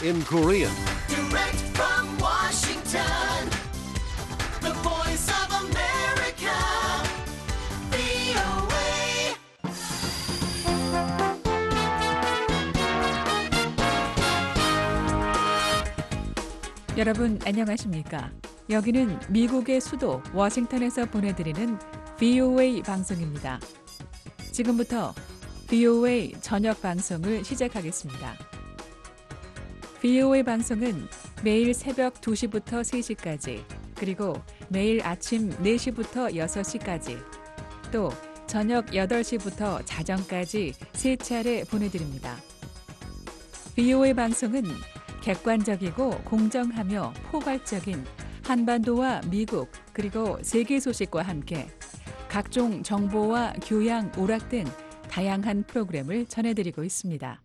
in Korean. Direct from Washington, the voice of America, VOA. 여러분 안녕하십니까? 여기는 미국의 수도 워싱턴에서 보내드리는 VOA 방송입니다. 지금부터 VOA 저녁 방송을 시작하겠습니다. VOA 방송은 매일 새벽 2시부터 3시까지, 그리고 매일 아침 4시부터 6시까지, 또 저녁 8시부터 자정까지 3차례 보내드립니다. VOA 방송은 객관적이고 공정하며 포괄적인 한반도와 미국 그리고 세계 소식과 함께 각종 정보와 교양, 오락 등 다양한 프로그램을 전해드리고 있습니다.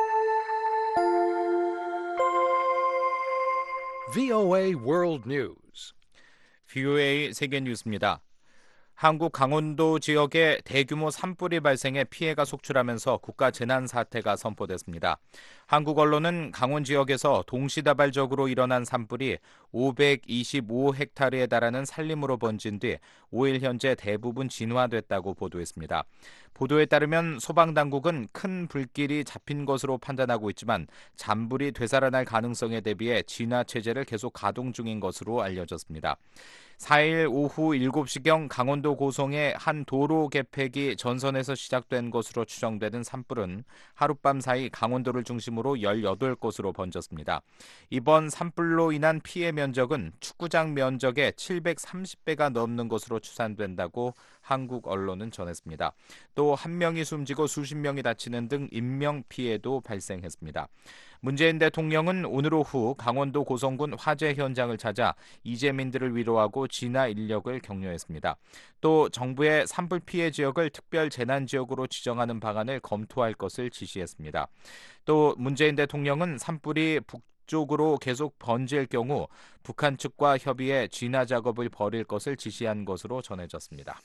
VOA World News. VOA 세계 뉴스입니다. 한국 강원도 지역에 대규모 산불이 발생해 피해가 속출하면서 국가 재난 사태가 선포됐습니다. 한국 언론은 강원 지역에서 동시다발적으로 일어난 산불이 525헥타르에 달하는 산림으로 번진 뒤 5일 현재 대부분 진화됐다고 보도했습니다. 보도에 따르면 소방당국은 큰 불길이 잡힌 것으로 판단하고 있지만 잔불이 되살아날 가능성에 대비해 진화 체제를 계속 가동 중인 것으로 알려졌습니다. 4일 오후 7시경 강원도 고성의 한 도로 개폐기 전선에서 시작된 것으로 추정되는 산불은 하룻밤 사이 강원도를 중심으로 18곳으로 번졌습니다. 이번 산불로 인한 피해 면적은 축구장 면적의 730배가 넘는 것으로 추산된다고 한국 언론은 전했습니다. 또 한 명이 숨지고 수십 명이 다치는 등 인명 피해도 발생했습니다. 문재인 대통령은 오늘 오후 강원도 고성군 화재 현장을 찾아 이재민들을 위로하고 진화 인력을 격려했습니다. 또 정부의 산불 피해 지역을 특별 재난 지역으로 지정하는 방안을 검토할 것을 지시했습니다. 또 문재인 대통령은 산불이 북쪽으로 계속 번질 경우 북한 측과 협의해 진화 작업을 벌일 것을 지시한 것으로 전해졌습니다.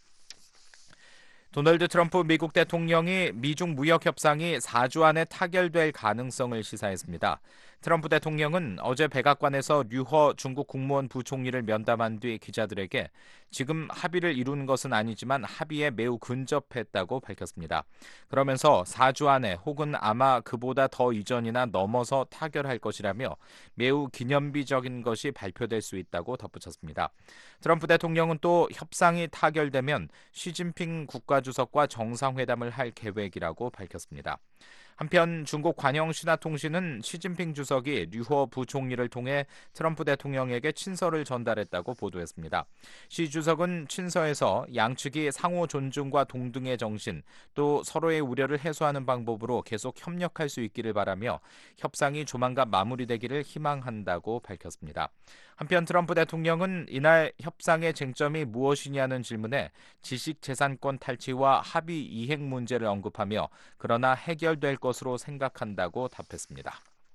도널드 트럼프 미국 대통령이 미중 무역 협상이 4주 안에 타결될 가능성을 시사했습니다. 트럼프 대통령은 어제 백악관에서 류허 중국 국무원 부총리를 면담한 뒤 기자들에게 지금 합의를 이룬 것은 아니지만 합의에 매우 근접했다고 밝혔습니다. 그러면서 4주 안에 혹은 아마 그보다 더 이전이나 넘어서 타결할 것이라며 매우 기념비적인 것이 발표될 수 있다고 덧붙였습니다. 트럼프 대통령은 또 협상이 타결되면 시진핑 국가주석과 정상회담을 할 계획이라고 밝혔습니다. 한편 중국 관영신화통신은 시진핑 주석이 류허 부총리를 통해 트럼프 대통령에게 친서를 전달했다고 보도했습니다. 시 주석은 친서에서 양측이 상호 존중과 동등의 정신, 또 서로의 우려를 해소하는 방법으로 계속 협력할 수 있기를 바라며 협상이 조만간 마무리되기를 희망한다고 밝혔습니다. 한편 트럼프 대통령은 이날 협상의 쟁점이 무엇이냐는 질문에 지식재산권 탈취와 합의 이행 문제를 언급하며 그러나 해결될 것으로 생각한다고 답했습니다.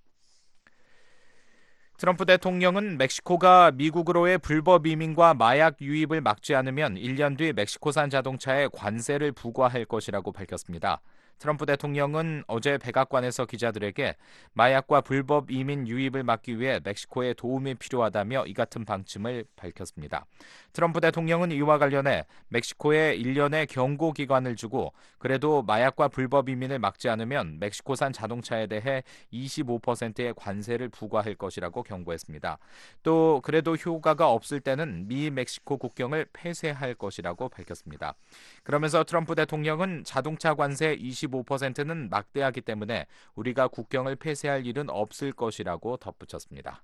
트럼프 대통령은 멕시코가 미국으로의 불법 이민과 마약 유입을 막지 않으면 1년 뒤 멕시코산 자동차에 관세를 부과할 것이라고 밝혔습니다. 트럼프 대통령은 어제 백악관에서 기자들에게 마약과 불법 이민 유입을 막기 위해 멕시코에 도움이 필요하다며 이 같은 방침을 밝혔습니다. 트럼프 대통령은 이와 관련해 멕시코에 1년의 경고 기간을 주고 그래도 마약과 불법 이민을 막지 않으면 멕시코산 자동차에 대해 25%의 관세를 부과할 것이라고 경고했습니다. 또 그래도 효과가 없을 때는 미 멕시코 국경을 폐쇄할 것이라고 밝혔습니다. 그러면서 트럼프 대통령은 자동차 관세 25%는 막대하기 때문에 우리가 국경을 폐쇄할 일은 없을 것이라고 덧붙였습니다.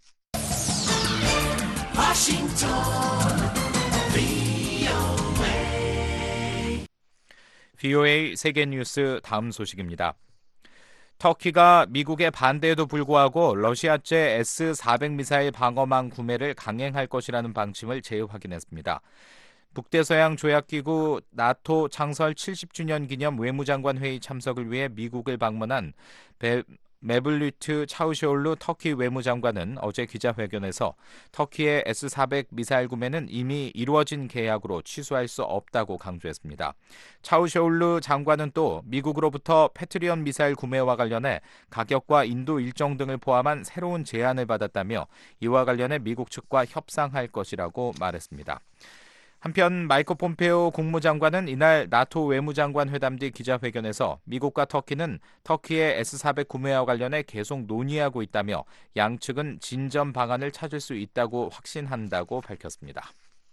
VOA 세계 뉴스 다음 소식입니다. 터키가 미국의 반대에도 불구하고 러시아제 S-400 미사일 방어망 구매를 강행할 것이라는 방침을 재확인했습니다. 북대서양 조약기구 나토 창설 70주년 기념 외무장관 회의 참석을 위해 미국을 방문한 메블리트 차우시올루 터키 외무장관은 어제 기자회견에서 터키의 S-400 미사일 구매는 이미 이루어진 계약으로 취소할 수 없다고 강조했습니다. 차우시올루 장관은 또 미국으로부터 패트리엇 미사일 구매와 관련해 가격과 인도 일정 등을 포함한 새로운 제안을 받았다며 이와 관련해 미국 측과 협상할 것이라고 말했습니다. 한편 마이크 폼페오 국무장관은 이날 나토 외무장관 회담 뒤 기자회견에서 미국과 터키는 터키의 S-400 구매와 관련해 계속 논의하고 있다며 양측은 진전 방안을 찾을 수 있다고 확신한다고 밝혔습니다.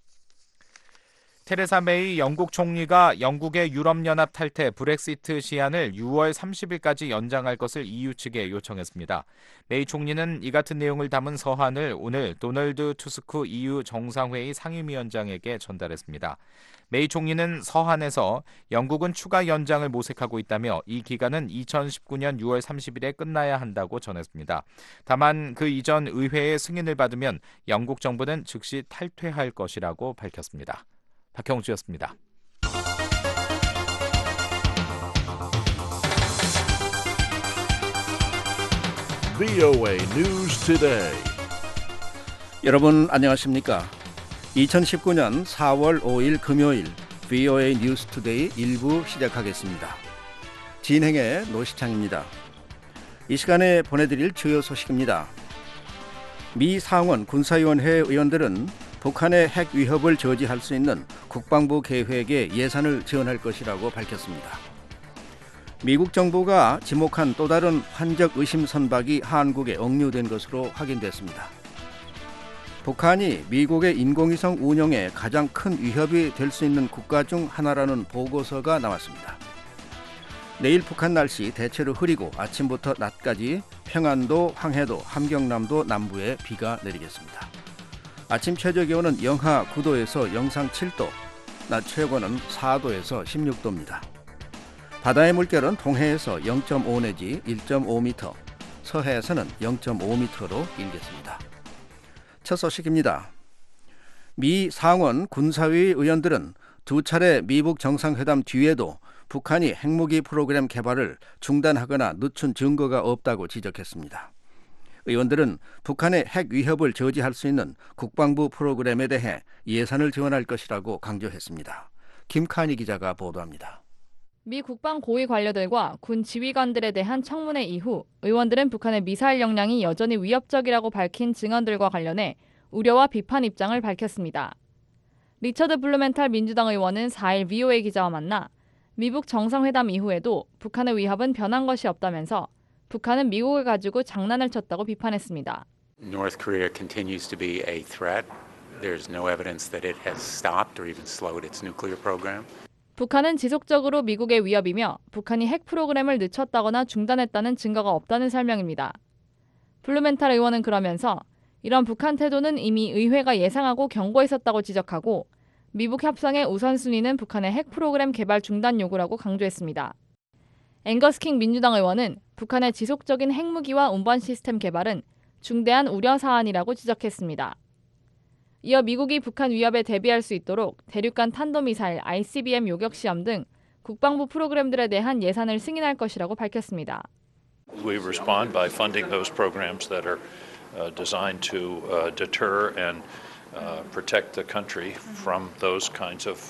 테레사 메이 영국 총리가 영국의 유럽연합 탈퇴 브렉시트 시한을 6월 30일까지 연장할 것을 EU 측에 요청했습니다. 메이 총리는 이 같은 내용을 담은 서한을 오늘 도널드 투스크 EU 정상회의 상임위원장에게 전달했습니다. 메이 총리는 서한에서 영국은 추가 연장을 모색하고 있다며 이 기간은 2019년 6월 30일에 끝나야 한다고 전했습니다. 다만 그 이전 의회의 승인을 받으면 영국 정부는 즉시 탈퇴할 것이라고 밝혔습니다. 박형주였습니다. VOA News Today. 여러분 안녕하십니까? 2019년 4월 5일 금요일 VOA News Today 1부 시작하겠습니다. 진행의 노시창입니다. 이 시간에 보내드릴 주요 소식입니다. 미 상원 군사위원회 의원들은 북한의 핵 위협을 저지할 수 있는 국방부 계획에 예산을 지원할 것이라고 밝혔습니다. 미국 정부가 지목한 또 다른 환적 의심 선박이 한국에 억류된 것으로 확인됐습니다. 북한이 미국의 인공위성 운영에 가장 큰 위협이 될 수 있는 국가 중 하나라는 보고서가 나왔습니다. 내일 북한 날씨 대체로 흐리고 아침부터 낮까지 평안도, 황해도, 함경남도 남부에 비가 내리겠습니다. 아침 최저 기온은 영하 9도에서 영상 7도, 낮 최고는 4도에서 16도입니다. 바다의 물결은 동해에서 0.5 내지 1.5m, 서해에서는 0.5m로 일겠습니다. 첫 소식입니다. 미 상원 군사위 의원들은 두 차례 미북 정상회담 뒤에도 북한이 핵무기 프로그램 개발을 중단하거나 늦춘 증거가 없다고 지적했습니다. 의원들은 북한의 핵 위협을 저지할 수 있는 국방부 프로그램에 대해 예산을 지원할 것이라고 강조했습니다. 김칸희 기자가 보도합니다. 미 국방 고위 관료들과 군 지휘관들에 대한 청문회 이후 의원들은 북한의 미사일 역량이 여전히 위협적이라고 밝힌 증언들과 관련해 우려와 비판 입장을 밝혔습니다. 리처드 블루멘탈 민주당 의원은 4일 VOA 기자와 만나 미북 정상회담 이후에도 북한의 위협은 변한 것이 없다면서 북한은 미국을 가지고 장난을 쳤다고 비판했습니다. North Korea continues to be a threat. There's no evidence that it has stopped or even slowed its nuclear program. 북한은 지속적으로 미국의 위협이며 북한이 핵 프로그램을 늦췄다거나 중단했다는 증거가 없다는 설명입니다. 블루멘탈 의원은 그러면서 이런 북한 태도는 이미 의회가 예상하고 경고했었다고 지적하고 미북 협상의 우선순위는 북한의 핵 프로그램 개발 중단 요구라고 강조했습니다. 앵거스 킹 민주당 의원은 북한의 지속적인 핵무기와 운반 시스템 개발은 중대한 우려 사안이라고 지적했습니다. 이어 미국이 북한 위협에 대비할 수 있도록 대륙간 탄도미사일 ICBM 요격 시험 등 국방부 프로그램들에 대한 예산을 승인할 것이라고 밝혔습니다. We respond by funding those programs that are designed to deter and protect the country from those kinds of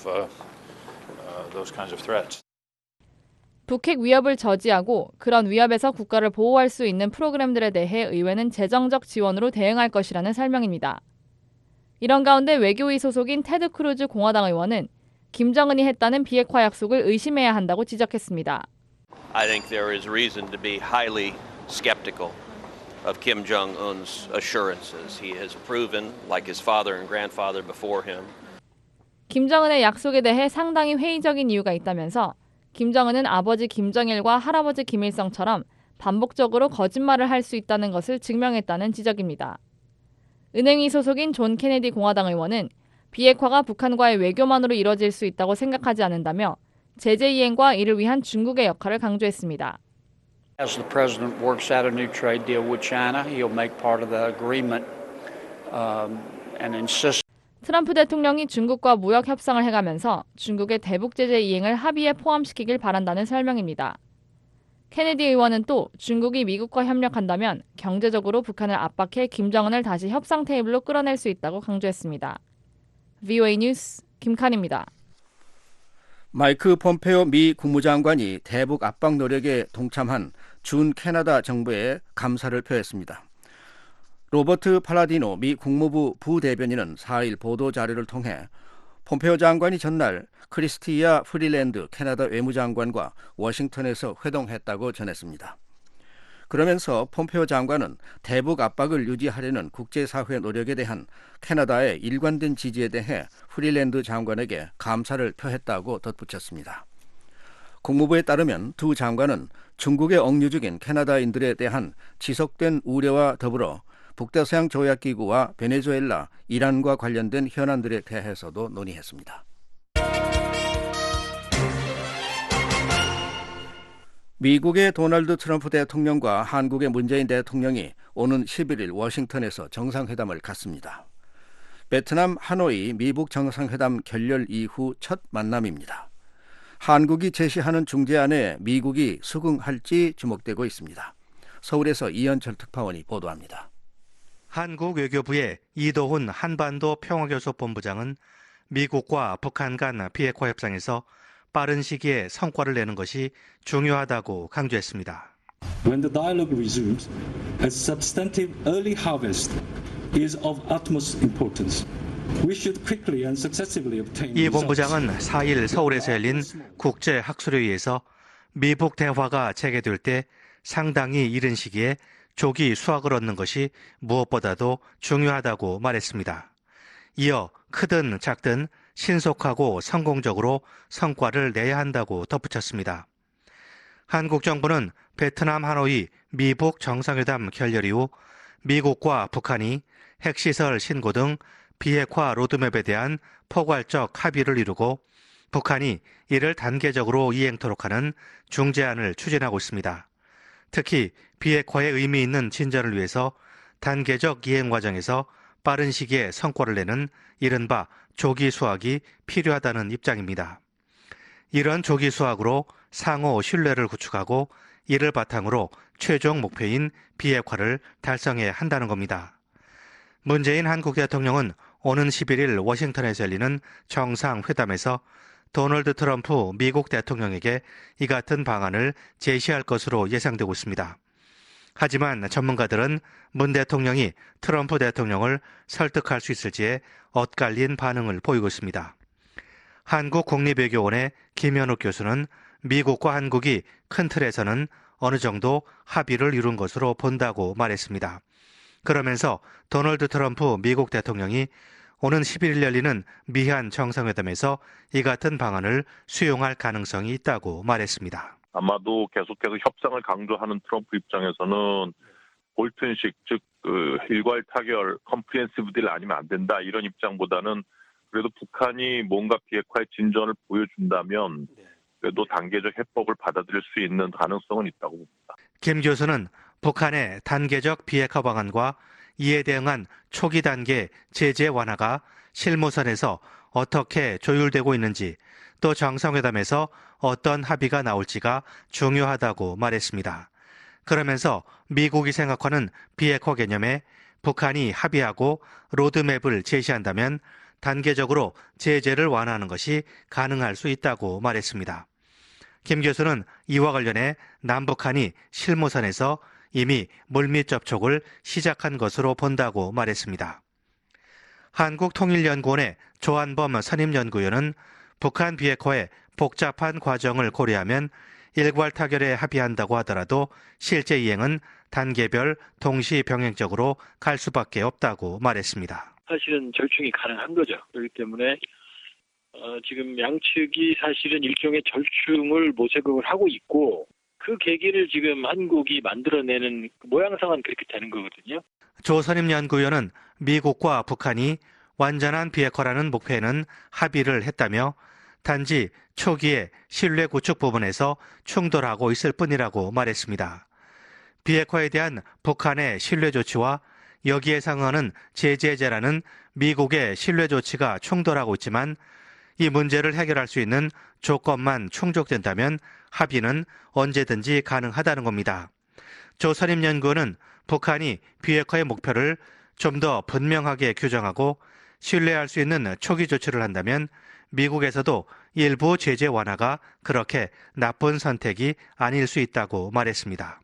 threats. 북핵 위협을 저지하고 그런 위협에서 국가를 보호할 수 있는 프로그램들에 대해 의회는 재정적 지원으로 대응할 것이라는 설명입니다. 이런 가운데 외교위 소속인 테드 크루즈 공화당 의원은 김정은이 했다는 비핵화 약속을 의심해야 한다고 지적했습니다. I think there is reason to be highly skeptical of Kim Jong-un's assurances. He has proven, like his father and grandfather before him. 김정은의 약속에 대해 상당히 회의적인 이유가 있다면서 김정은은 아버지 김정일과 할아버지 김일성처럼 반복적으로 거짓말을 할 수 있다는 것을 증명했다는 지적입니다. 은행위 소속인 존 케네디 공화당 의원은 비핵화가 북한과의 외교만으로 이뤄질 수 있다고 생각하지 않는다며 제재 이행과 이를 위한 중국의 역할을 강조했습니다. As the president works out a new trade deal with China, he'll make part of the agreement and insist. 트럼프 대통령이 중국과 무역 협상을 해가면서 중국의 대북 제재 이행을 합의에 포함시키길 바란다는 설명입니다. 케네디 의원은 또 중국이 미국과 협력한다면 경제적으로 북한을 압박해 김정은을 다시 협상 테이블로 끌어낼 수 있다고 강조했습니다. VOA 뉴스 김칸입니다. 마이크 폼페오 미 국무장관이 대북 압박 노력에 동참한 준 캐나다 정부에 감사를 표했습니다. 로버트 팔라디노 미 국무부 부대변인은 4일 보도자료를 통해 폼페오 장관이 전날 크리스티아 프리랜드 캐나다 외무장관과 워싱턴에서 회동했다고 전했습니다. 그러면서 폼페오 장관은 대북 압박을 유지하려는 국제사회 노력에 대한 캐나다의 일관된 지지에 대해 프리랜드 장관에게 감사를 표했다고 덧붙였습니다. 국무부에 따르면 두 장관은 중국의 억류 중인 캐나다인들에 대한 지속된 우려와 더불어 북다서양 조약기구와 베네수엘라, 이란과 관련된 현안들에 대해서도 논의했습니다. 미국의 도널드 트럼프 대통령과 한국의 문재인 대통령이 오는 11일 워싱턴에서 정상회담을 갖습니다. 베트남 하노이 미북 정상회담 결렬 이후 첫 만남입니다. 한국이 제시하는 중재안에 미국이 수긍할지 주목되고 있습니다. 서울에서 이현철 특파원이 보도합니다. 한국 외교부의 이도훈 한반도 평화교섭본부장은 미국과 북한 간 비핵화 협상에서 빠른 시기에 성과를 내는 것이 중요하다고 강조했습니다. When the dialogue resumes, a substantive early harvest is of utmost importance. We should quickly and successively obtain. 이 본부장은 4일 서울에서 열린 국제학술회의에서 미북 대화가 재개될 때 상당히 이른 시기에 조기 수확을 얻는 것이 무엇보다도 중요하다고 말했습니다. 이어 크든 작든 신속하고 성공적으로 성과를 내야 한다고 덧붙였습니다. 한국 정부는 베트남 하노이 미북 정상회담 결렬 이후 미국과 북한이 핵시설 신고 등 비핵화 로드맵에 대한 포괄적 합의를 이루고 북한이 이를 단계적으로 이행토록 하는 중재안을 추진하고 있습니다. 특히 비핵화에 의미 있는 진전을 위해서 단계적 이행 과정에서 빠른 시기에 성과를 내는 이른바 조기 수확이 필요하다는 입장입니다. 이런 조기 수확으로 상호 신뢰를 구축하고 이를 바탕으로 최종 목표인 비핵화를 달성해야 한다는 겁니다. 문재인 한국 대통령은 오는 11일 워싱턴에서 열리는 정상회담에서 도널드 트럼프 미국 대통령에게 이 같은 방안을 제시할 것으로 예상되고 있습니다. 하지만 전문가들은 문 대통령이 트럼프 대통령을 설득할 수 있을지에 엇갈린 반응을 보이고 있습니다. 한국국립외교원의 김현욱 교수는 미국과 한국이 큰 틀에서는 어느 정도 합의를 이룬 것으로 본다고 말했습니다. 그러면서 도널드 트럼프 미국 대통령이 오는 11일 열리는 미한 정상회담에서 이 같은 방안을 수용할 가능성이 있다고 말했습니다. 아마도 계속해서 협상을 강조하는 트럼프 입장에서는 볼튼식, 즉 일괄 타결, 컴프리헨시브 딜 아니면 안 된다 이런 입장보다는 그래도 북한이 뭔가 비핵화의 진전을 보여준다면 그래도 단계적 해법을 받아들일 수 있는 가능성은 있다고 봅니다. 김 교수는 북한의 단계적 비핵화 방안과 이에 대응한 초기 단계 제재 완화가 실무선에서 어떻게 조율되고 있는지 또 정상회담에서 어떤 합의가 나올지가 중요하다고 말했습니다. 그러면서 미국이 생각하는 비핵화 개념에 북한이 합의하고 로드맵을 제시한다면 단계적으로 제재를 완화하는 것이 가능할 수 있다고 말했습니다. 김 교수는 이와 관련해 남북한이 실무선에서 이미 물밑 접촉을 시작한 것으로 본다고 말했습니다. 한국통일연구원의 조한범 선임연구위원은 북한 비핵화의 복잡한 과정을 고려하면 일괄 타결에 합의한다고 하더라도 실제 이행은 단계별 동시 병행적으로 갈 수밖에 없다고 말했습니다. 사실은 절충이 가능한 거죠. 그렇기 때문에 지금 양측이 사실은 일종의 절충을 모색을 하고 있고 그 계기를 지금 한국이 만들어내는 모양상은 그렇게 되는 거거든요. 조선임 연구위원은 미국과 북한이 완전한 비핵화라는 목표에는 합의를 했다며 단지 초기에 신뢰 구축 부분에서 충돌하고 있을 뿐이라고 말했습니다. 비핵화에 대한 북한의 신뢰 조치와 여기에 상응하는 제재제라는 미국의 신뢰 조치가 충돌하고 있지만 이 문제를 해결할 수 있는 조건만 충족된다면 합의는 언제든지 가능하다는 겁니다. 조선임연구원은 북한이 비핵화의 목표를 좀 더 분명하게 규정하고 신뢰할 수 있는 초기 조치를 한다면 미국에서도 일부 제재 완화가 그렇게 나쁜 선택이 아닐 수 있다고 말했습니다.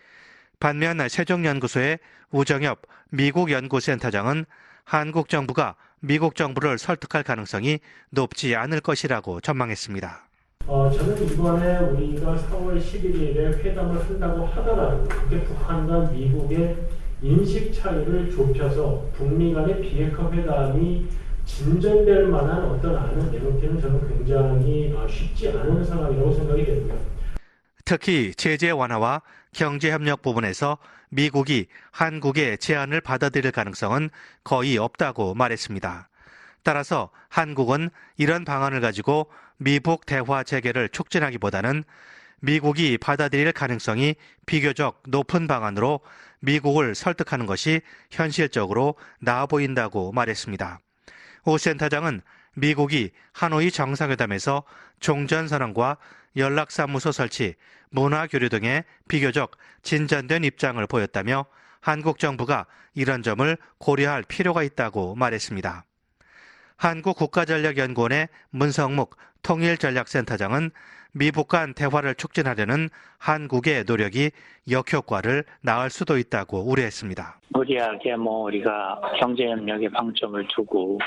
반면 세종연구소의 우정엽 미국 연구센터장은 한국 정부가 미국 정부를 설득할 가능성이 높지 않을 것이라고 전망했습니다. 저는 이번에 우리가 4월 11일에 회담을 한다고 하더라도 그게 북한과 미국의 인식 차이를 좁혀서 북미 간의 비핵화 회담이 진전될 만한 어떤 안을 내놓기는 저는 굉장히 쉽지 않은 상황이라고 생각이 됩니다. 특히 제재 완화와 경제협력 부분에서 미국이 한국의 제안을 받아들일 가능성은 거의 없다고 말했습니다. 따라서 한국은 이런 방안을 가지고 미북 대화 재개를 촉진하기보다는 미국이 받아들일 가능성이 비교적 높은 방안으로 미국을 설득하는 것이 현실적으로 나아 보인다고 말했습니다. 오 센터장은 미국이 하노이 정상회담에서 종전선언과 연락사무소 설치, 문화교류 등의 비교적 진전된 입장을 보였다며 한국 정부가 이런 점을 고려할 필요가 있다고 말했습니다. 한국국가전략연구원의 문성묵 통일전략센터장은 미북 간 대화를 촉진하려는 한국의 노력이 역효과를 낳을 수도 있다고 우려했습니다. 무리하게 우리가 경제협력에 방점을 두고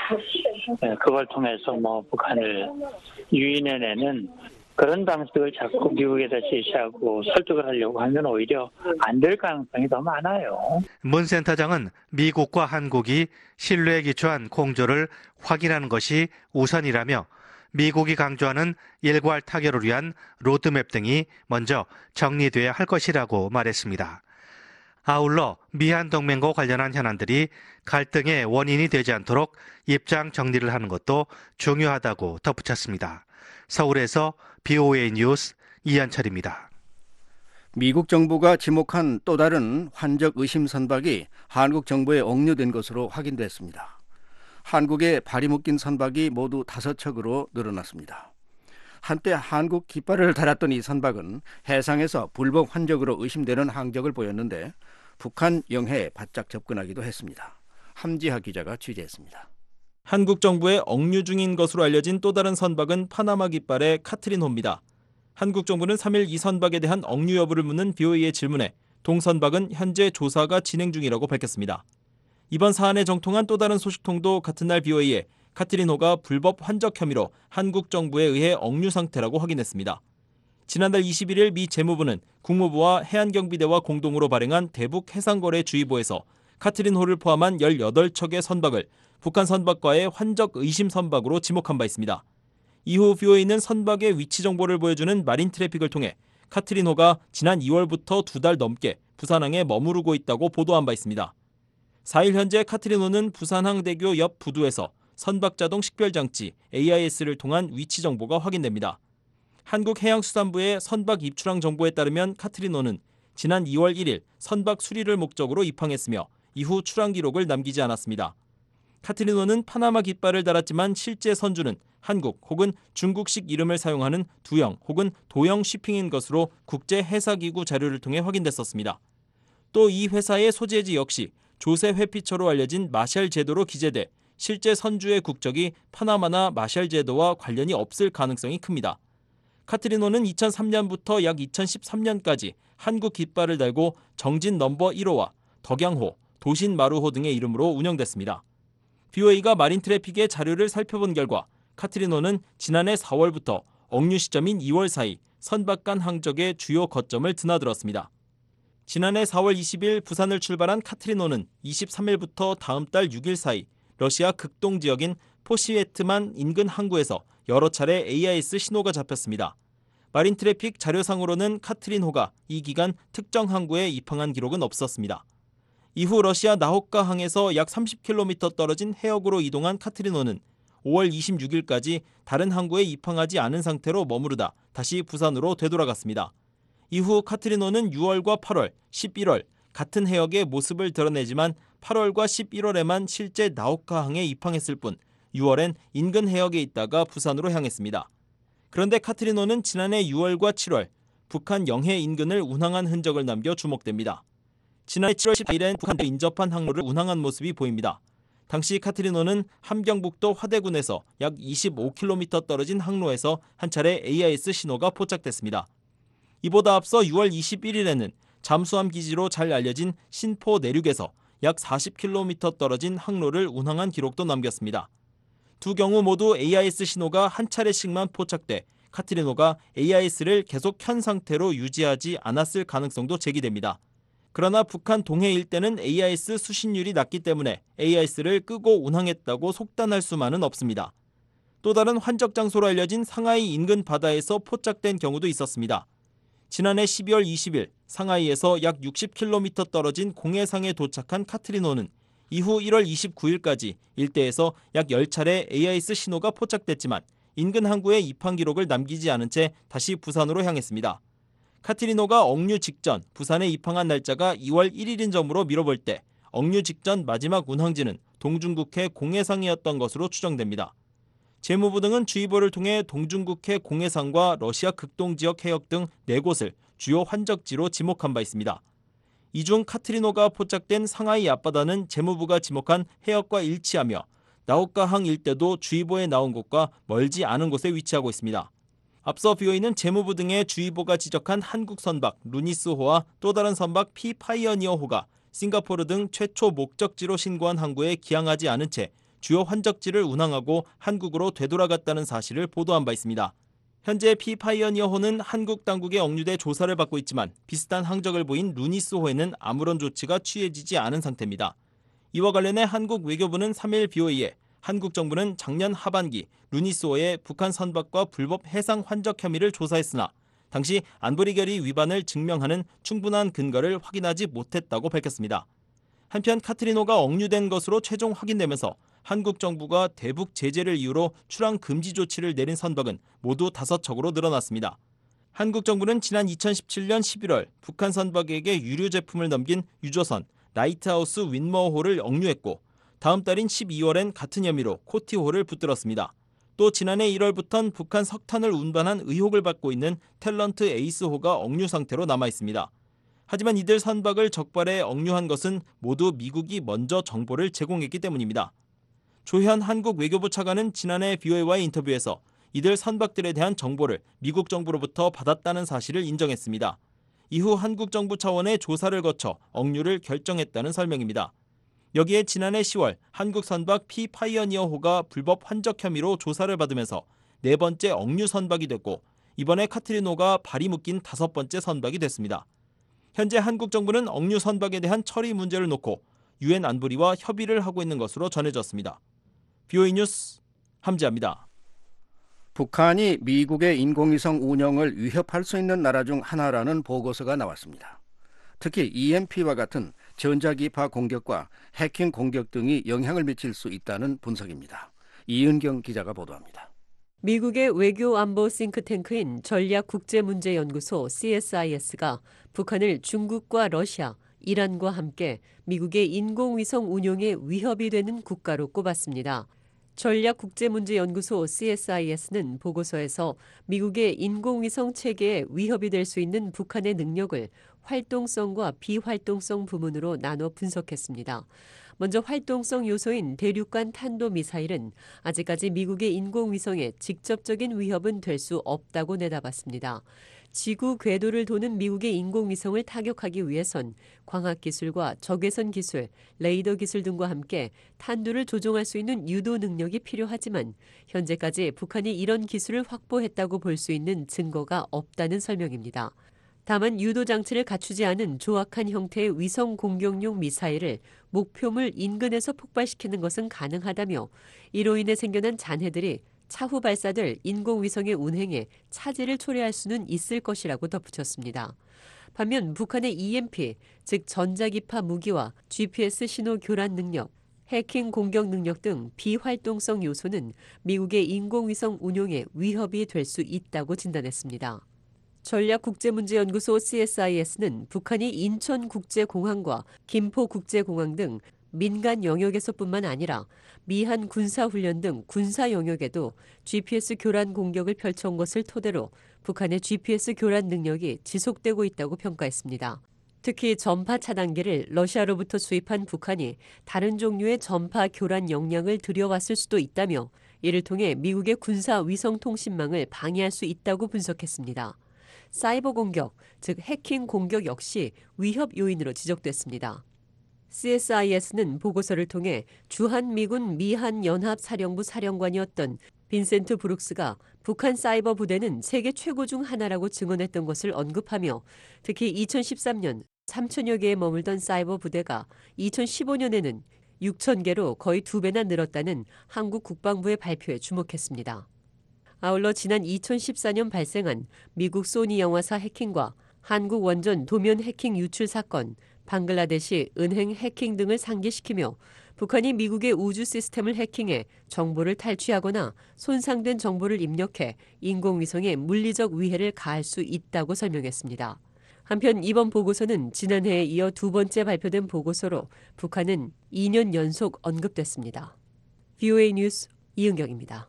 그걸 통해서 북한을 유인해내는 그런 방식을 자꾸 미국에다 제시하고 설득을 하려고 하면 오히려 안 될 가능성이 더 많아요. 문 센터장은 미국과 한국이 신뢰에 기초한 공조를 확인하는 것이 우선이라며 미국이 강조하는 일괄 타결을 위한 로드맵 등이 먼저 정리돼야 할 것이라고 말했습니다. 아울러 미한동맹과 관련한 현안들이 갈등의 원인이 되지 않도록 입장 정리를 하는 것도 중요하다고 덧붙였습니다. 서울에서 BOA 뉴스 이현철입니다. 미국 정부가 지목한 또 다른 환적 의심 선박이 한국 정부에 억류된 것으로 확인됐습니다. 한국에 발이 묶인 선박이 모두 5척으로 늘어났습니다. 한때 한국 깃발을 달았던 이 선박은 해상에서 불법 환적으로 의심되는 항적을 보였는데 북한 영해에 바짝 접근하기도 했습니다. 함지하 기자가 취재했습니다. 한국 정부에 억류 중인 것으로 알려진 또 다른 선박은 파나마 깃발의 카트린호입니다. 한국 정부는 3일 이 선박에 대한 억류 여부를 묻는 BOA의 질문에 동선박은 현재 조사가 진행 중이라고 밝혔습니다. 이번 사안에 정통한 또 다른 소식통도 같은 날 BOA에 카트린호가 불법 환적 혐의로 한국 정부에 의해 억류 상태라고 확인했습니다. 지난달 21일 미 재무부는 국무부와 해안경비대와 공동으로 발행한 대북 해상거래주의보에서 카트린호를 포함한 18척의 선박을 북한 선박과의 환적 의심 선박으로 지목한 바 있습니다. 이후 BOA는 선박의 위치 정보를 보여주는 마린 트래픽을 통해 카트린호가 지난 2월부터 2달 넘게 부산항에 머무르고 있다고 보도한 바 있습니다. 4일 현재 카트린호는 부산항대교 옆 부두에서 선박자동 식별장치 AIS를 통한 위치 정보가 확인됩니다. 한국해양수산부의 선박 입출항 정보에 따르면 카트린호는 지난 2월 1일 선박 수리를 목적으로 입항했으며 이후 출항 기록을 남기지 않았습니다. 카트린호는 파나마 깃발을 달았지만 실제 선주는 한국 혹은 중국식 이름을 사용하는 두영 혹은 도영 쉬핑인 것으로 국제해사기구 자료를 통해 확인됐었습니다. 또 이 회사의 소재지 역시 조세 회피처로 알려진 마샬 제도로 기재돼 실제 선주의 국적이 파나마나 마샬 제도와 관련이 없을 가능성이 큽니다. 카트린호는 2003년부터 약 2013년까지 한국 깃발을 달고 정진 넘버 1호와 덕양호, 도신마루호 등의 이름으로 운영됐습니다. BOA가 마린 트래픽의 자료를 살펴본 결과 카트린호는 지난해 4월부터 억류 시점인 2월 사이 선박 간 항적의 주요 거점을 드나들었습니다. 지난해 4월 20일 부산을 출발한 카트린호는 23일부터 다음 달 6일 사이 러시아 극동 지역인 포시에트만 인근 항구에서 여러 차례 AIS 신호가 잡혔습니다. 마린 트래픽 자료상으로는 카트린호가 이 기간 특정 항구에 입항한 기록은 없었습니다. 이후 러시아 나호카 항에서 약 30km 떨어진 해역으로 이동한 카트린호는 5월 26일까지 다른 항구에 입항하지 않은 상태로 머무르다 다시 부산으로 되돌아갔습니다. 이후 카트린호는 6월과 8월, 11월 같은 해역의 모습을 드러내지만 8월과 11월에만 실제 나호카 항에 입항했을 뿐 6월엔 인근 해역에 있다가 부산으로 향했습니다. 그런데 카트리노는 지난해 6월과 7월 북한 영해 인근을 운항한 흔적을 남겨 주목됩니다. 지난해 7월 14일엔 북한에 인접한 항로를 운항한 모습이 보입니다. 당시 카트리노는 함경북도 화대군에서 약 25km 떨어진 항로에서 한 차례 AIS 신호가 포착됐습니다. 이보다 앞서 6월 21일에는 잠수함 기지로 잘 알려진 신포 내륙에서 약 40km 떨어진 항로를 운항한 기록도 남겼습니다. 두 경우 모두 AIS 신호가 한 차례씩만 포착돼 카트리노가 AIS를 계속 켠 상태로 유지하지 않았을 가능성도 제기됩니다. 그러나 북한 동해 일대는 AIS 수신율이 낮기 때문에 AIS를 끄고 운항했다고 속단할 수만은 없습니다. 또 다른 환적 장소로 알려진 상하이 인근 바다에서 포착된 경우도 있었습니다. 지난해 12월 20일 상하이에서 약 60km 떨어진 공해상에 도착한 카트리노는 이후 1월 29일까지 일대에서 약 10차례 AIS 신호가 포착됐지만 인근 항구에 입항 기록을 남기지 않은 채 다시 부산으로 향했습니다. 카트리노가 억류 직전 부산에 입항한 날짜가 2월 1일인 점으로 미뤄볼 때 억류 직전 마지막 운항지는 동중국해 공해상이었던 것으로 추정됩니다. 재무부 등은 주의보를 통해 동중국해 공해상과 러시아 극동지역 해역 등 4곳을 주요 환적지로 지목한 바 있습니다. 이 중 카트리노가 포착된 상하이 앞바다는 재무부가 지목한 해역과 일치하며 나우카항 일대도 주의보에 나온 곳과 멀지 않은 곳에 위치하고 있습니다. 앞서 BOE는 재무부 등의 주의보가 지적한 한국 선박 루니스호와 또 다른 선박 피파이어니어호가 싱가포르 등 최초 목적지로 신고한 항구에 기항하지 않은 채 주요 환적지를 운항하고 한국으로 되돌아갔다는 사실을 보도한 바 있습니다. 현재 피파이어니어호는 한국 당국의 억류돼 조사를 받고 있지만 비슷한 항적을 보인 루니스호에는 아무런 조치가 취해지지 않은 상태입니다. 이와 관련해 한국 외교부는 3일 BOE에 한국 정부는 작년 하반기 루니스호의 북한 선박과 불법 해상 환적 혐의를 조사했으나 당시 안보리 결의 위반을 증명하는 충분한 근거를 확인하지 못했다고 밝혔습니다. 한편 카트리노가 억류된 것으로 최종 확인되면서 한국 정부가 대북 제재를 이유로 출항 금지 조치를 내린 선박은 모두 5척으로 늘어났습니다. 한국 정부는 지난 2017년 11월 북한 선박에게 유류 제품을 넘긴 유조선 라이트하우스 윈머호를 억류했고 다음 달인 12월엔 같은 혐의로 코티호를 붙들었습니다. 또 지난해 1월부터는 북한 석탄을 운반한 의혹을 받고 있는 탤런트 에이스호가 억류 상태로 남아있습니다. 하지만 이들 선박을 적발해 억류한 것은 모두 미국이 먼저 정보를 제공했기 때문입니다. 조현 한국 외교부 차관은 지난해 BOA와의 인터뷰에서 이들 선박들에 대한 정보를 미국 정부로부터 받았다는 사실을 인정했습니다. 이후 한국 정부 차원의 조사를 거쳐 억류를 결정했다는 설명입니다. 여기에 지난해 10월 한국 선박 피파이어니어호가 불법 환적 혐의로 조사를 받으면서 4번째 억류 선박이 됐고 이번에 카트리노가 발이 묶인 5번째 선박이 됐습니다. 현재 한국 정부는 억류 선박에 대한 처리 문제를 놓고 유엔 안보리와 협의를 하고 있는 것으로 전해졌습니다. BOE 뉴스 함지아입니다. 북한이 미국의 인공위성 운영을 위협할 수 있는 나라 중 하나라는 보고서가 나왔습니다. 특히 EMP와 같은 전자기파 공격과 해킹 공격 등이 영향을 미칠 수 있다는 분석입니다. 이은경 기자가 보도합니다. 미국의 외교안보 싱크탱크인 전략국제문제연구소 CSIS가 북한을 중국과 러시아, 이란과 함께 미국의 인공위성 운용에 위협이 되는 국가로 꼽았습니다. 전략국제문제연구소 CSIS는 보고서에서 미국의 인공위성 체계에 위협이 될 수 있는 북한의 능력을 활동성과 비활동성 부문으로 나눠 분석했습니다. 먼저 활동성 요소인 대륙간 탄도미사일은 아직까지 미국의 인공위성에 직접적인 위협은 될 수 없다고 내다봤습니다. 지구 궤도를 도는 미국의 인공위성을 타격하기 위해선 광학기술과 적외선 기술, 레이더 기술 등과 함께 탄두를 조종할 수 있는 유도 능력이 필요하지만 현재까지 북한이 이런 기술을 확보했다고 볼 수 있는 증거가 없다는 설명입니다. 다만 유도 장치를 갖추지 않은 조악한 형태의 위성 공격용 미사일을 목표물 인근에서 폭발시키는 것은 가능하다며 이로 인해 생겨난 잔해들이 차후 발사될 인공위성의 운행에 차질을 초래할 수는 있을 것이라고 덧붙였습니다. 반면 북한의 EMP, 즉 전자기파 무기와 GPS 신호 교란 능력, 해킹 공격 능력 등 비활동성 요소는 미국의 인공위성 운용에 위협이 될 수 있다고 진단했습니다. 전략국제문제연구소 CSIS는 북한이 인천국제공항과 김포국제공항 등 민간 영역에서뿐만 아니라 미한 군사훈련 등 군사 영역에도 GPS 교란 공격을 펼쳐온 것을 토대로 북한의 GPS 교란 능력이 지속되고 있다고 평가했습니다. 특히 전파 차단기를 러시아로부터 수입한 북한이 다른 종류의 전파 교란 역량을 들여왔을 수도 있다며 이를 통해 미국의 군사 위성 통신망을 방해할 수 있다고 분석했습니다. 사이버 공격, 즉 해킹 공격 역시 위협 요인으로 지적됐습니다. CSIS는 보고서를 통해 주한미군 미한연합사령부 사령관이었던 빈센트 브룩스가 북한 사이버 부대는 세계 최고 중 하나라고 증언했던 것을 언급하며 특히 2013년 3천여 개에 머물던 사이버 부대가 2015년에는 6천 개로 거의 2배나 늘었다는 한국 국방부의 발표에 주목했습니다. 아울러 지난 2014년 발생한 미국 소니 영화사 해킹과 한국 원전 도면 해킹 유출 사건, 방글라데시 은행 해킹 등을 상기시키며 북한이 미국의 우주 시스템을 해킹해 정보를 탈취하거나 손상된 정보를 입력해 인공위성에 물리적 위해를 가할 수 있다고 설명했습니다. 한편 이번 보고서는 지난해에 이어 두 번째 발표된 보고서로 북한은 2년 연속 언급됐습니다. VOA 뉴스 이은경입니다.